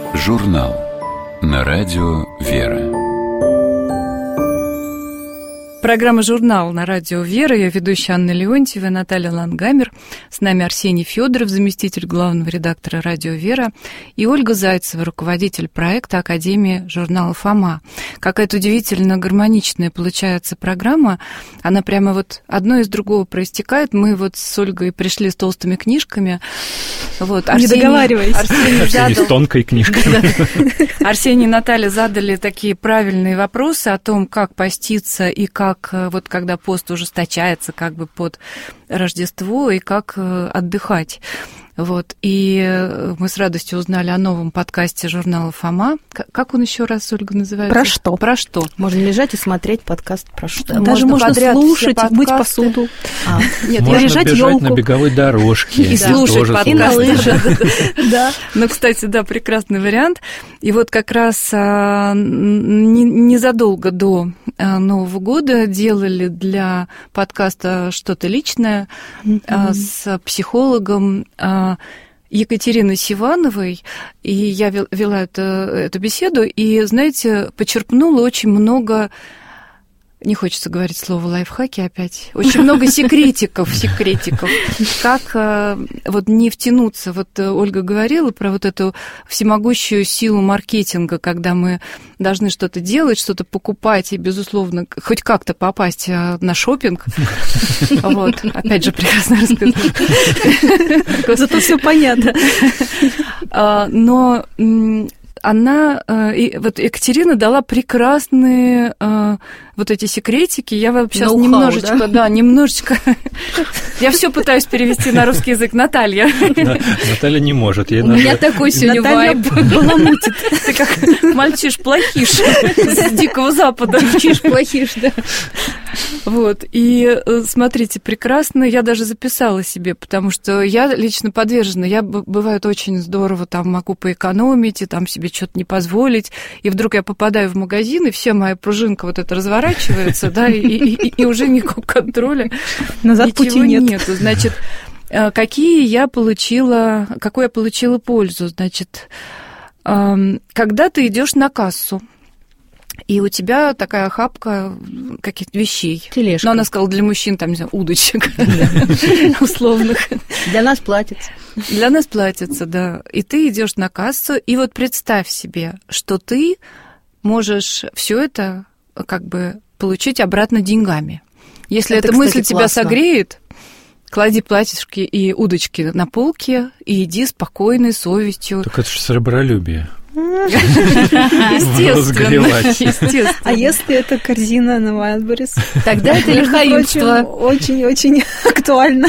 Журнал на радио «Вера». Программа «Журнал» на радио «Вера». Я ведущая Анна Леонтьева, Наталья Лангамер. С нами Арсений Федоров, заместитель главного редактора радио «Вера», и Ольга Зайцева, руководитель проекта Академии журнала «Фома». Какая-то удивительно гармоничная получается программа. Она прямо вот одно из другого проистекает. Мы вот с Ольгой пришли с толстыми книжками. Вот, Арсений, не договаривайся. Арсений, Арсений задал... с тонкой книжкой. Арсений и Наталья задали такие правильные вопросы о том, как поститься и как как вот когда пост ужесточается как бы под Рождество, и как отдыхать. Вот. И мы с радостью узнали о новом подкасте журнала «Фома». Как он еще раз, Ольга, называется? Про что? Про что? Можно лежать и смотреть подкаст «Про что». Даже можно, можно слушать, мыть посуду. А, Нет, можно бежать ёлку. На беговой дорожке. И слушать подкасты. И на лыжах. Да. Ну, кстати, да, прекрасный вариант. И вот как раз незадолго до Нового года делали для подкаста «Что-то личное» с психологом Екатериной Сивановой, и я вела это, эту беседу, и, знаете, почерпнула очень много, не хочется говорить слово лайфхаки опять, очень много секретиков, секретиков, как вот не втянуться. Вот Ольга говорила про вот эту всемогущую силу маркетинга, когда мы должны что-то делать, что-то покупать и, безусловно, хоть как-то попасть на шопинг. Вот, опять же, прекрасно рассказала. Зато все понятно. Но она, вот Екатерина дала прекрасные вот эти секретики. Я вообще сейчас немножечко, да? да, немножечко... Я все пытаюсь перевести на русский язык. Наталья. Наталья не может. У меня такой сегодня вайб. Баламутит. Ты как мальчиш-плохиш с Дикого Запада. Мальчиш-плохиш, да. Вот. И смотрите, прекрасно. Я даже записала себе, потому что я лично подвержена. Я, бывает, очень здорово там могу поэкономить и там себе что-то не позволить. И вдруг я попадаю в магазин, и вся моя пружинка вот эта разворачивается, да, и, и, и уже никакого контроля. Назад пути нет. нету. Значит, какие я получила, какую я получила пользу? Значит, когда ты идешь на кассу, и у тебя такая охапка каких-то вещей. Тележка. Но она сказала, для мужчин, там, не знаю, удочек условных. Для нас платится. Для нас платится, да. И ты идешь на кассу, и вот представь себе, что ты можешь все это как бы получить обратно деньгами. Если это, эта кстати, мысль тебя классно. Согреет, клади платьишки и удочки на полке и иди спокойной совестью. Так это же сребролюбие. Естественно, естественно. А если это корзина на Wildberries? Тогда это лихаимство. Очень-очень актуально.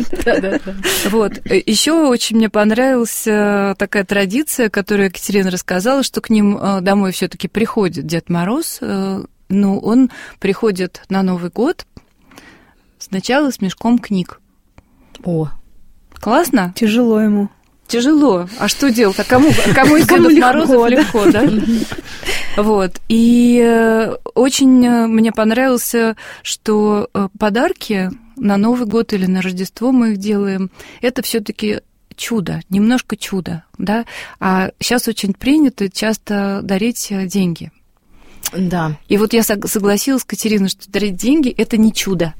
Вот. Еще очень мне понравилась такая традиция, которую Екатерина рассказала, что к ним домой все-таки приходит Дед Мороз. Ну, он приходит на Новый год сначала с мешком книг. О, классно? Тяжело ему. Тяжело. А что делать? А кому, кому из Дедов Морозов легко, да? Вот. И очень мне понравилось, что подарки на Новый год или на Рождество мы их делаем. Это все-таки чудо, немножко чудо, да? А сейчас очень принято часто дарить деньги. Да. И вот я согласилась с Катериной, что дарить деньги – это не чудо.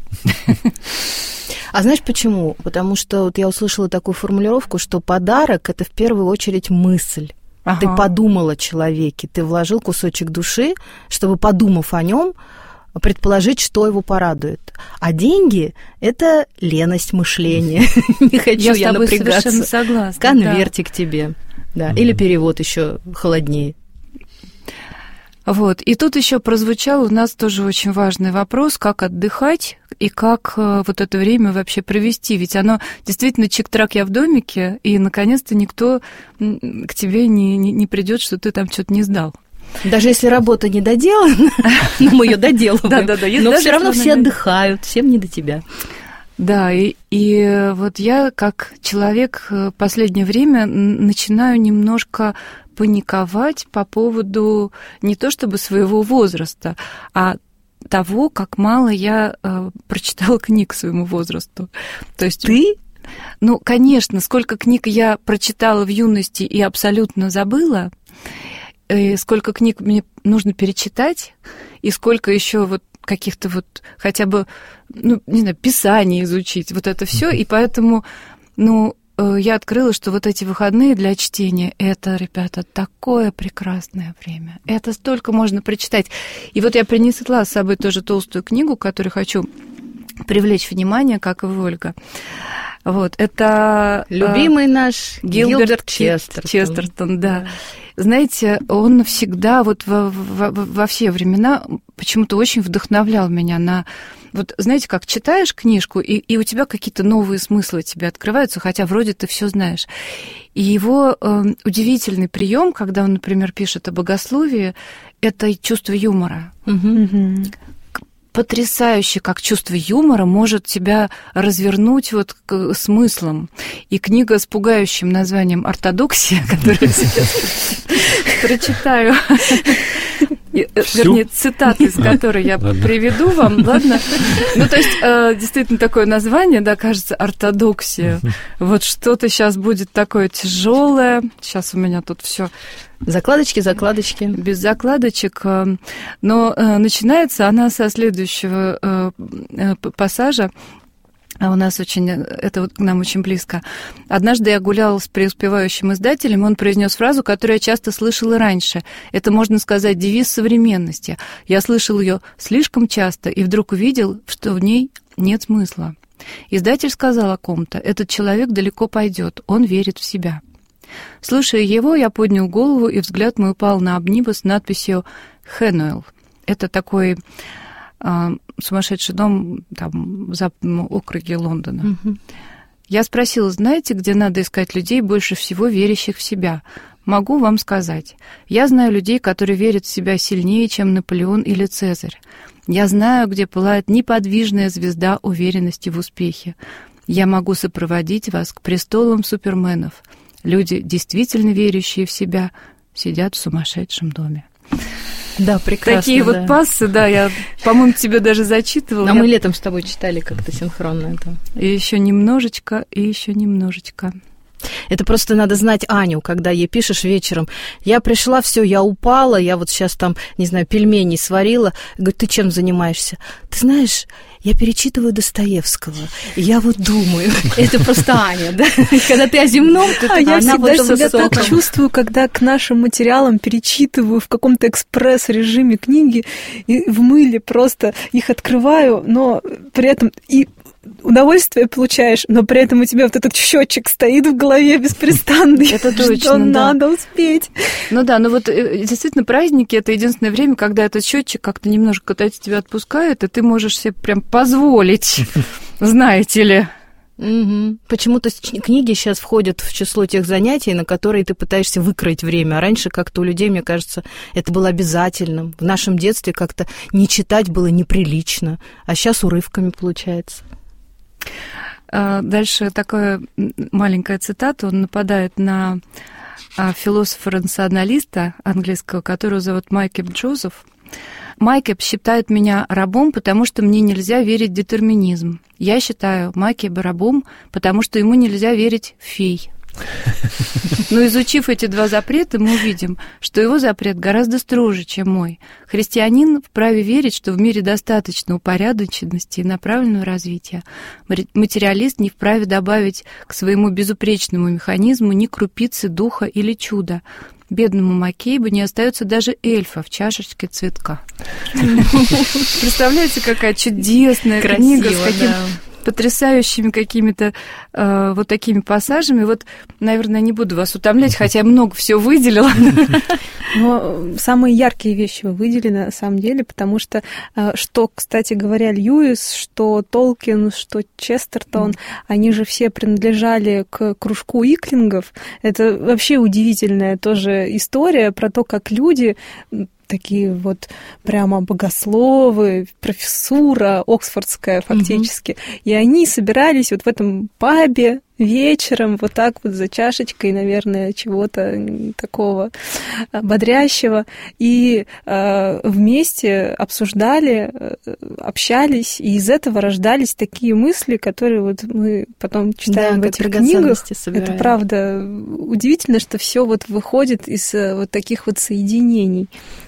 А знаешь почему? Потому что вот я услышала такую формулировку, что подарок – это в первую очередь мысль. Ага. Ты подумал о человеке, ты вложил кусочек души, чтобы, подумав о нем, предположить, что его порадует. А деньги – это леность мышления. Не хочу я напрягаться. Я с тобой совершенно согласна. Конвертик тебе. Или перевод еще холоднее. Вот. И тут еще прозвучал у нас тоже очень важный вопрос, как отдыхать и как вот это время вообще провести. Ведь оно действительно чик-трак, я в домике, и наконец-то никто к тебе не, не, не придет, что ты там что-то не сдал. Даже если работа не доделана, мы ее доделываем, но все равно все отдыхают, всем не до тебя. Да, и, и вот я как человек в последнее время начинаю немножко паниковать по поводу не то чтобы своего возраста, а того, как мало я э, прочитала книг к своему возрасту. То есть, ты? Ну, конечно, сколько книг я прочитала в юности и абсолютно забыла. и сколько книг мне нужно перечитать, и сколько еще вот каких-то вот хотя бы, ну, не знаю, писаний изучить, вот это все, и поэтому, ну, я открыла, что вот эти выходные для чтения, это, ребята, такое прекрасное время. Это столько можно прочитать. И вот я принесла с собой тоже толстую книгу, которую хочу привлечь внимание, как и вы, Ольга. Вот, это... Любимый э, наш Гилберт, Гилберт Честертон. Честертон, да. Знаете, он всегда вот во, во, во все времена почему-то очень вдохновлял меня на... Вот знаете, как читаешь книжку, и, и у тебя какие-то новые смыслы тебе открываются, хотя вроде ты все знаешь. И его э, удивительный прием, когда он, например, пишет о богословии, это чувство юмора. Угу. Потрясающе, как чувство юмора может тебя развернуть вот к смыслам. И книга с пугающим названием «Ортодоксия», которую я сейчас прочитаю, вернее, цитаты, из которой я приведу вам, ладно? Ну, то есть, действительно, такое название, да, кажется, «Ортодоксия». Вот что-то сейчас будет такое тяжелое. Сейчас у меня тут все. Закладочки, закладочки. Без закладочек. Но начинается она со следующего пассажа. А у нас очень, это вот к нам очень близко. Однажды я гуляла с преуспевающим издателем, и он произнес фразу, которую я часто слышала раньше. Это, можно сказать, девиз современности. Я слышал ее слишком часто и вдруг увидел, что в ней нет смысла. Издатель сказал о ком-то: этот человек далеко пойдет, он верит в себя. Слушая его, я поднял голову, и взгляд мой упал на обнибо с надписью «Хэнуэлл». Это такой э, сумасшедший дом там, в западном округе Лондона. Mm-hmm. Я спросила: знаете, где надо искать людей, больше всего верящих в себя? Могу вам сказать. Я знаю людей, которые верят в себя сильнее, чем Наполеон или Цезарь. Я знаю, где пылает неподвижная звезда уверенности в успехе. Я могу сопроводить вас к престолам суперменов. Люди, действительно верящие в себя, сидят в сумасшедшем доме. Да, прекрасно. Такие да. вот пассы, да, я, по-моему, тебе даже зачитывала. А я... мы летом с тобой читали как-то синхронно это. И еще немножечко, и еще немножечко. Это просто надо знать Аню, когда ей пишешь вечером: я пришла, все, я упала, я вот сейчас там, не знаю, пельмени сварила. Говорит: ты чем занимаешься? Ты знаешь, я перечитываю Достоевского. И я вот думаю, это просто Аня, да? Когда ты о земном, а я всегда себя так чувствую, когда к нашим материалам перечитываю в каком-то экспресс-режиме книги, и в мыле просто их открываю, но при этом и удовольствие получаешь, но при этом у тебя вот этот счетчик стоит в голове беспрестанный. Это точно, что надо успеть. Ну да, ну вот действительно праздники — это единственное время, когда этот счетчик как-то немножко тебя отпускает, и ты можешь себе прям позволить, знаете ли. Угу. Почему-то книги сейчас входят в число тех занятий, на которые ты пытаешься выкроить время. А раньше как-то у людей, мне кажется, это было обязательным. В нашем детстве как-то не читать было неприлично, а сейчас урывками получается. Дальше такая маленькая цитата. Он нападает на философа-рационалиста английского, которого зовут Майкеп Джозеф. Майкеп считает меня рабом, потому что мне нельзя верить в детерминизм. Я считаю Майкеба рабом, потому что ему нельзя верить в фей. Но изучив эти два запрета, мы увидим, что его запрет гораздо строже, чем мой. Христианин вправе верить, что в мире достаточно упорядоченности и направленного развития. Материалист не вправе добавить к своему безупречному механизму ни крупицы духа или чуда. Бедному Маккейбу не остается даже эльфа в чашечке цветка. Представляете, какая чудесная книга с каким потрясающими какими-то э, вот такими пассажами. Вот, наверное, не буду вас утомлять, хотя я много всего выделила. Но самые яркие вещи вы выделили, на самом деле, потому что, э, что, кстати говоря, Льюис, что Толкин, что Честертон, mm. они же все принадлежали к кружку иклингов. Это вообще удивительная тоже история про то, как люди... такие вот прямо богословы, профессура оксфордская фактически. Mm-hmm. И они собирались вот в этом пабе вечером вот так вот за чашечкой, наверное, чего-то такого бодрящего, и э, вместе обсуждали, общались, и из этого рождались такие мысли, которые вот мы потом читаем, да, в этих книгах. Это правда удивительно, что все вот выходит из вот таких вот соединений.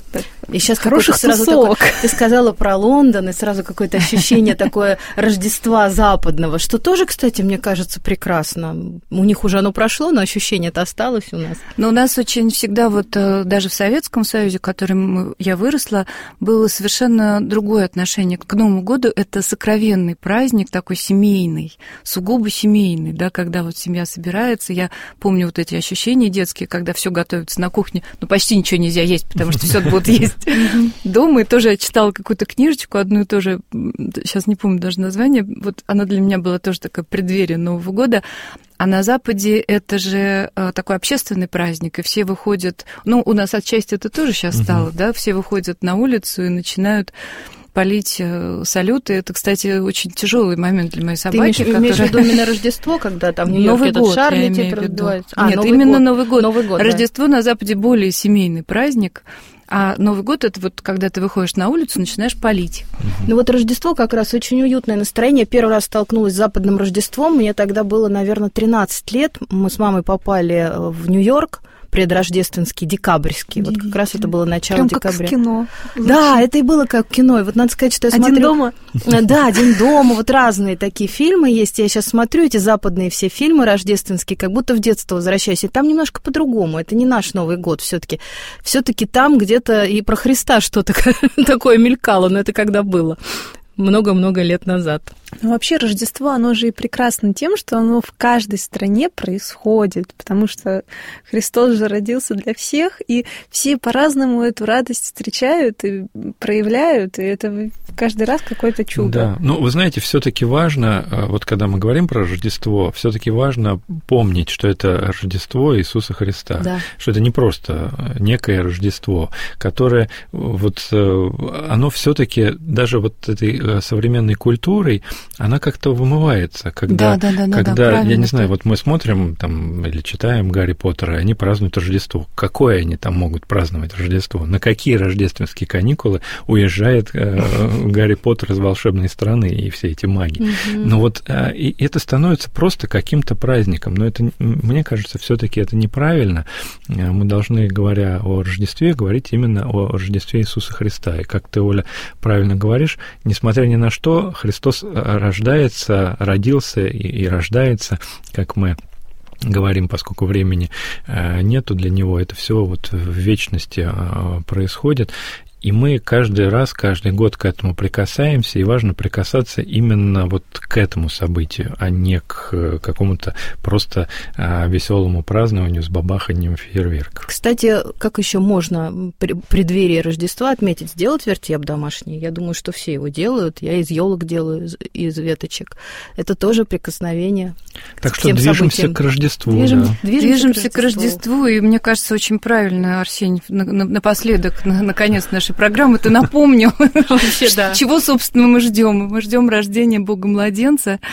И сейчас хороших сразу такое, ты сказала про Лондон, и сразу какое-то ощущение такое Рождества западного, что тоже, кстати, мне кажется, прекрасно. У них уже оно прошло, но ощущение-то осталось у нас. Но у нас очень всегда, вот даже в Советском Союзе, в котором я выросла, было совершенно другое отношение к Новому году. Это сокровенный праздник, такой семейный, сугубо семейный, да, когда вот семья собирается. Я помню вот эти ощущения детские, когда все готовится на кухне, ну, почти ничего нельзя есть, потому что все будет есть дома. И тоже я читала какую-то книжечку, одну и тоже, сейчас не помню даже название, вот она для меня была тоже такое преддверие Нового года. А на Западе это же такой общественный праздник, и все выходят, ну, у нас отчасти это тоже сейчас стало, uh-huh. да, все выходят на улицу и начинают полить салюты. Это, кстати, очень тяжелый момент для моей собаки. Ты имеешь, которая... в виду именно Рождество, когда там в Нью-Йорке этот шар летит, раздувается? А, Нет, Новый именно год. Новый год. Новый год. Рождество да. на Западе более семейный праздник, а Новый год — это вот когда ты выходишь на улицу, начинаешь палить. Ну вот Рождество как раз очень уютное настроение. Первый раз столкнулась с западным Рождеством. Мне тогда было, наверное, тринадцать лет. Мы с мамой попали в Нью-Йорк, предрождественский, декабрьский. Вот как раз это было начало Прям декабря. Как в кино. Да, это и было как в кино. И вот надо сказать, что я «Один смотрю... дома». Да, «Один дома». Вот разные такие фильмы есть. Я сейчас смотрю эти западные все фильмы рождественские, как будто в детство возвращаюсь. И там немножко по-другому. Это не наш Новый год все-таки. Все-таки там где-то и про Христа что-то такое мелькало, но это когда было. Много-много лет назад. Ну, вообще Рождество, оно же и прекрасно тем, что оно в каждой стране происходит, потому что Христос же родился для всех, и все по-разному эту радость встречают и проявляют, и это каждый раз какое-то чудо. Да, ну, вы знаете, все-таки важно, вот когда мы говорим про Рождество, все-таки важно помнить, что это Рождество Иисуса Христа, да. что это не просто некое Рождество, которое вот оно все-таки даже вот этой современной культурой, она как-то вымывается, когда, да, да, да, когда да, я не знаю, вот мы смотрим там или читаем Гарри Поттера, и они празднуют Рождество. Какое они там могут праздновать Рождество? На какие рождественские каникулы уезжает э, Гарри Поттер из волшебной страны и все эти маги? Mm-hmm. Но вот э, и это становится просто каким-то праздником. Но это, мне кажется, все-таки это неправильно. Мы должны, говоря о Рождестве, говорить именно о Рождестве Иисуса Христа. И как ты, Оля, правильно говоришь, несмотря ни на что, Христос рождается, родился и, и рождается, как мы говорим, поскольку времени нету для него, это все вот в вечности происходит. И мы каждый раз, каждый год к этому прикасаемся, и важно прикасаться именно вот к этому событию, а не к какому-то просто веселому празднованию с бабаханием фейерверков. Кстати, как еще можно при преддверии Рождества отметить? Сделать вертеп домашний? Я думаю, что все его делают. Я из елок делаю, из, из веточек. Это тоже прикосновение так к что тем движемся событиям. к Рождеству. Движем, да. движемся, движемся к Рождеству. Рождеству, и мне кажется, очень правильно, Арсений, напоследок, наконец, нашей программы ты напомнил, чего, собственно, мы ждем. Мы ждем рождения Бога-младенца.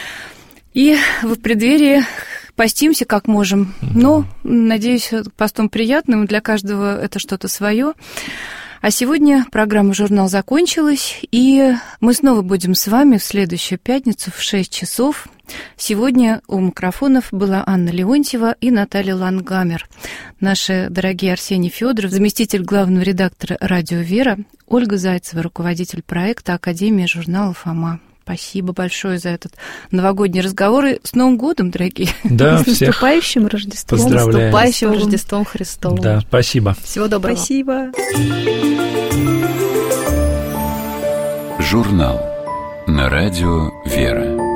И в преддверии постимся как можем. Но, надеюсь, постом приятным. Для каждого это что-то свое. А сегодня программа «Журнал» закончилась, и мы снова будем с вами в следующую пятницу в шесть часов. Сегодня у микрофонов была Анна Леонтьева и Наталья Лангамер. Наши дорогие Арсений Федоров, заместитель главного редактора «Радио Вера», Ольга Зайцева, руководитель проекта Академии журналов «Фома». Спасибо большое за этот новогодний разговор. И с Новым годом, дорогие. Да, с наступающим Рождеством. С наступающим Рождеством Христовым. Да, спасибо. Всего доброго. Спасибо. Журнал на радио «Вера».